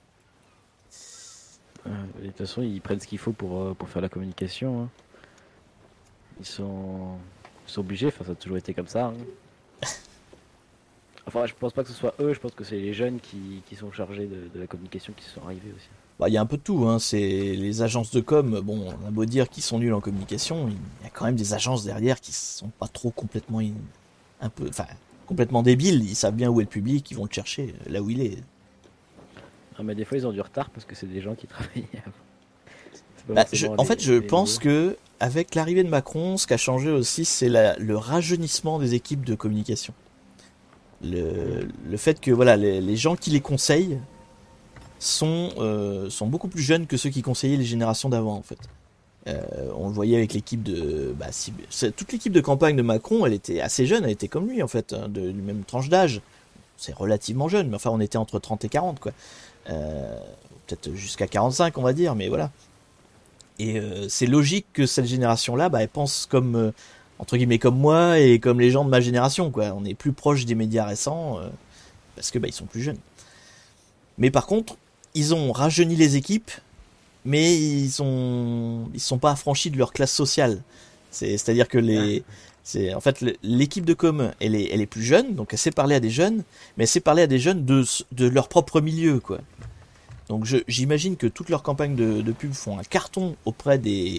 Euh, et de toute façon, ils prennent ce qu'il faut pour, euh, pour faire la communication. hein. Ils sont, ils sont obligés, enfin, ça a toujours été comme ça. hein. Enfin, je pense pas que ce soit eux, je pense que c'est les jeunes qui, qui sont chargés de, de la communication qui sont arrivés aussi. Bah il y a un peu de tout. Hein. C'est les agences de com. Bon, on a beau dire qu'ils sont nuls en communication, il y a quand même des agences derrière qui sont pas trop complètement in- un peu, enfin complètement débiles. Ils savent bien où est le public, ils vont le chercher euh, là où il est. Ah, mais des fois, ils ont du retard parce que c'est des gens qui travaillent avant. C'est pas Bah, je- forcément en les- fait, je les pense nouveaux. que avec l'arrivée de Macron, ce qui a changé aussi, c'est la- le rajeunissement des équipes de communication. Le, le fait que voilà, les, les gens qui les conseillent sont euh, sont beaucoup plus jeunes que ceux qui conseillaient les générations d'avant, en fait. Euh, on le voyait avec l'équipe de, bah, si- c'est- toute l'équipe de campagne de Macron, elle était assez jeune, elle était comme lui en fait, hein, de, du même tranche d'âge. C'est relativement jeune, mais enfin, on était entre trente et quarante, quoi. Euh, peut-être jusqu'à quarante-cinq, on va dire, mais voilà. Et euh, c'est logique que cette génération-là, bah, elle pense comme, euh, entre guillemets, comme moi et comme les gens de ma génération, quoi. On est plus proche des médias récents euh, parce que bah, ils sont plus jeunes. Mais par contre, ils ont rajeuni les équipes, mais ils sont ils sont pas affranchis de leur classe sociale. C'est c'est-à-dire que les c'est en fait le- l'équipe de com, elle est elle est plus jeune, donc elle sait parler à des jeunes, mais elle sait parler à des jeunes de de leur propre milieu, quoi. Donc je, j'imagine que toutes leurs campagnes de, de pub font un carton auprès des,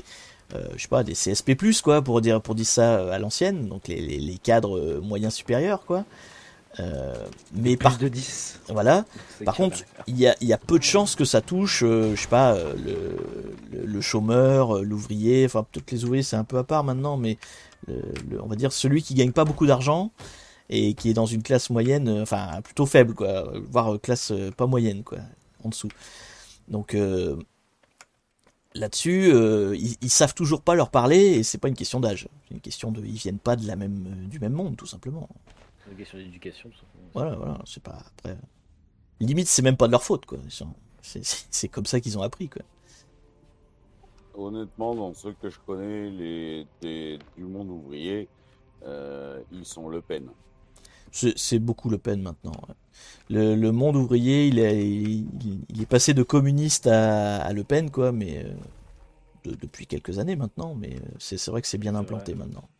euh, je sais pas, des C S P plus, quoi, pour dire, pour dire ça euh, à l'ancienne, donc les, les, les cadres euh, moyens supérieurs, quoi. Euh, mais Plus par, de dix. voilà. C'est Par que ça contre, va faire. il y a, il y a peu de chances que ça touche, euh, je sais pas, euh, le, le, le chômeur, euh, l'ouvrier, enfin, peut-être les ouvriers, c'est un peu à part maintenant, mais le, le- on va dire celui qui gagne pas beaucoup d'argent et qui est dans une classe moyenne, euh, enfin, plutôt faible, quoi, voire euh, classe euh, pas moyenne, quoi, en dessous. Donc, euh, là-dessus, euh, ils, ils savent toujours pas leur parler et c'est pas une question d'âge. C'est une question de, ils viennent pas de la même, euh, du même monde, tout simplement. C'est une question d'éducation, tout simplement. Voilà, voilà, c'est pas après. Limite, c'est même pas de leur faute, quoi. Ils sont- C'est c'est- c'est comme ça qu'ils ont appris, quoi. Honnêtement, dans ceux que je connais, les, des- du monde ouvrier, euh, ils sont Le Pen. C'est c'est beaucoup Le Pen maintenant. Ouais. Le, le monde ouvrier, il est, il, il est passé de communiste à, à Le Pen, quoi, mais euh, de- depuis quelques années maintenant. Mais euh, c'est c'est vrai que c'est bien C'est implanté vrai. maintenant.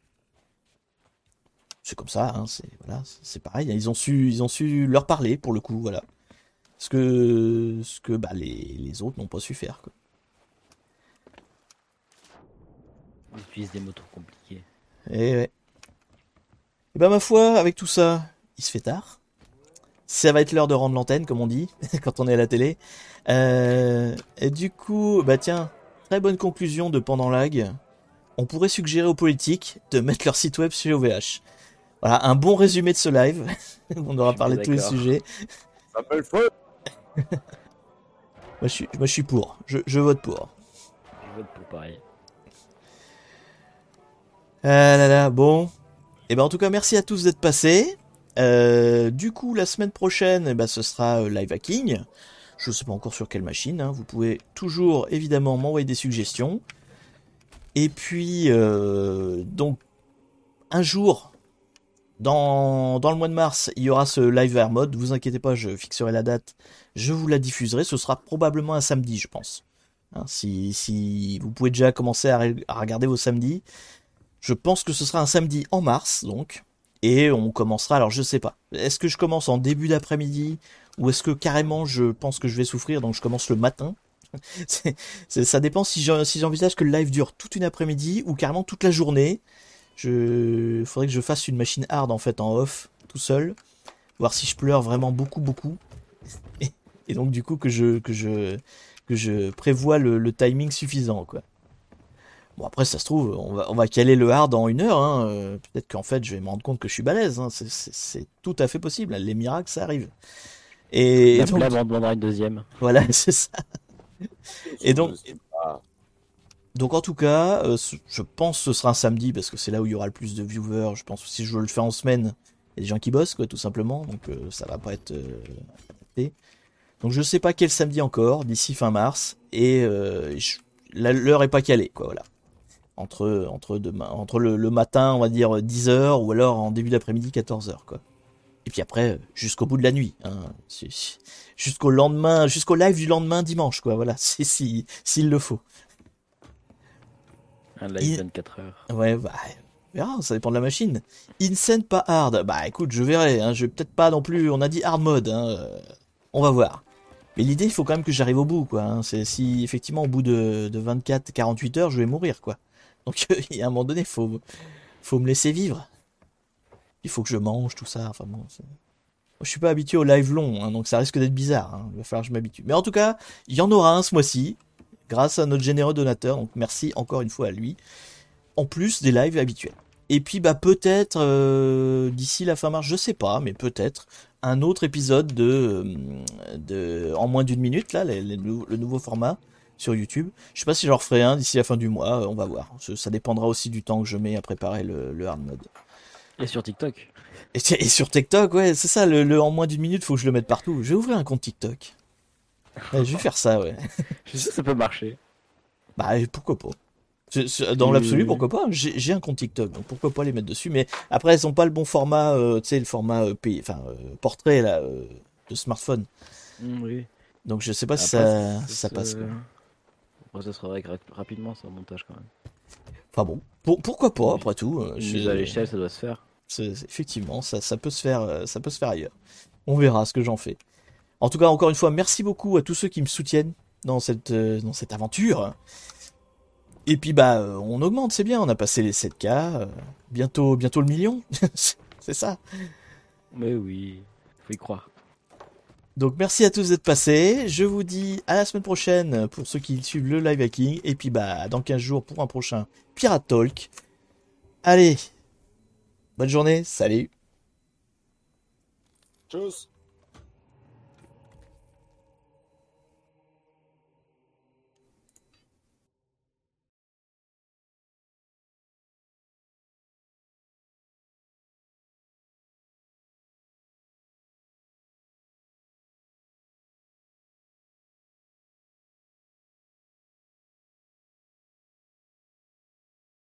C'est comme ça, hein, c'est voilà, c'est pareil. Ils ont su, ils ont su leur parler pour le coup, voilà. Ce que, ce que bah, les, les autres n'ont pas su faire, quoi. Ils utilisent des mots trop compliqués. Et ouais. Et ben ma foi, avec tout ça, il se fait tard. Ça va être l'heure de rendre l'antenne, comme on dit, quand on est à la télé. Euh, et du coup, bah tiens, très bonne conclusion de Pendant Lag. On pourrait suggérer aux politiques de mettre leur site web chez O V H. Voilà, un bon résumé de ce live. On aura Je suis parlé de bien tous les d'accord. sujets. Ça s'appelle feu. Moi je suis, moi, je suis pour. Je, je vote pour. Je vote pour pareil. Ah là là, bon. Et ben en tout cas, merci à tous d'être passés. Euh, du coup, la semaine prochaine, eh ben, ce sera euh, live hacking. Je sais pas encore sur quelle machine. Hein. Vous pouvez toujours évidemment m'envoyer des suggestions. Et puis, euh, donc, un jour, dans, dans le mois de mars, il y aura ce live air mode. Vous inquiétez pas, je fixerai la date. Je vous la diffuserai. Ce sera probablement un samedi, je pense. Hein, si, si vous pouvez déjà commencer à, re- à regarder vos samedis. Je pense que ce sera un samedi en mars, donc. Et on commencera, alors je sais pas. Est-ce que je commence en début d'après-midi ou est-ce que carrément je pense que je vais souffrir, donc je commence le matin. C'est- c'est- ça dépend si j'en- si j'envisage que le live dure toute une après-midi ou carrément toute la journée. Je faudrait que je fasse une machine hard en fait en off, tout seul, voir si je pleure vraiment beaucoup beaucoup. Et, et donc du coup que je que je que je prévois le, le timing suffisant, quoi. Bon après ça se trouve on va on va caler le hard en une heure, hein. Euh, peut-être qu'en fait je vais me rendre compte que je suis balèze, hein. C'est c'est- c'est tout à fait possible, les miracles ça arrive. Et, et La donc blâme, on demandera une deuxième. voilà c'est ça. Et donc Ah, donc en tout cas euh, ce- je pense que ce sera un samedi parce que c'est là où il y aura le plus de viewers. Je pense que si je le fais en semaine, il y a des gens qui bossent quoi tout simplement, donc euh, ça va pas être euh, adapté. Donc je sais pas quel samedi encore d'ici fin mars et euh, je- la- l'heure est pas calée quoi, voilà. Entre, entre, demain, entre le, le matin, on va dire dix heures, ou alors en début d'après-midi, quatorze heures, quoi. Et puis après, jusqu'au bout de la nuit, hein. Si- si- Jusqu'au lendemain, jusqu'au live du lendemain dimanche, quoi, voilà, si, si, s'il le faut. Un live Il- vingt-quatre heures. Ouais, bah, on verra, ça dépend de la machine. Insane, pas hard. Bah écoute, je verrai, hein, je vais peut-être pas non plus, on a dit hard mode, hein, euh, on va voir. Mais l'idée, il faut quand même que j'arrive au bout, quoi, hein. C'est si, effectivement, au bout de, de vingt-quatre quarante-huit heures, je vais mourir, quoi. Donc, il y a un moment donné, faut, faut me laisser vivre. Il faut que je mange, tout ça. Enfin bon, c'est- moi, je suis pas habitué au live long, hein, donc ça risque d'être bizarre, hein. Il va falloir que je m'habitue. Mais en tout cas, il y en aura un ce mois-ci, grâce à notre généreux donateur. Donc merci encore une fois à lui. En plus des lives habituels. Et puis bah peut-être euh, d'ici la fin mars, je sais pas, mais peut-être un autre épisode de, euh, de en moins d'une minute là, les- les nou- le nouveau format sur YouTube. Je sais pas si j'en referai un d'ici la fin du mois, euh, on va voir. Ça, ça dépendra aussi du temps que je mets à préparer le, le hard mode. Et sur TikTok. Et, et sur TikTok, ouais, c'est ça, le, le en moins d'une minute, faut que je le mette partout. Je vais ouvrir un compte TikTok. Ouais, je vais faire ça, ouais. Je sais que ça peut marcher. Bah pourquoi pas. C'est- c'est- Dans Tu- l'absolu, pourquoi pas. J'ai j'ai un compte TikTok, donc pourquoi pas les mettre dessus. Mais après, elles ont pas le bon format, euh, tu sais, le format euh, P- enfin euh, portrait là euh, de smartphone. Mm, oui. Donc je sais pas si Après, ça, ça- si ça ça- passe, quoi. Après, ça se règle rap- rapidement, c'est un montage quand même. Enfin bon, pour- pourquoi pas après tout. euh, Une je- mise à l'échelle, ça doit se faire. c'est- c'est- effectivement, ça, ça peut se faire, euh, ça peut se faire ailleurs. On verra ce que j'en fais. En tout cas, encore une fois, merci beaucoup à tous ceux qui me soutiennent dans cette, euh, dans cette aventure. Et puis bah euh, on augmente, c'est bien, on a passé les sept K, euh, bientôt, bientôt le million, c'est ça. Mais oui, faut y croire. Donc merci à tous d'être passés, je vous dis à la semaine prochaine pour ceux qui suivent le live hacking, et puis bah dans quinze jours pour un prochain Pirate Talk. Allez, bonne journée, salut. Tchuss.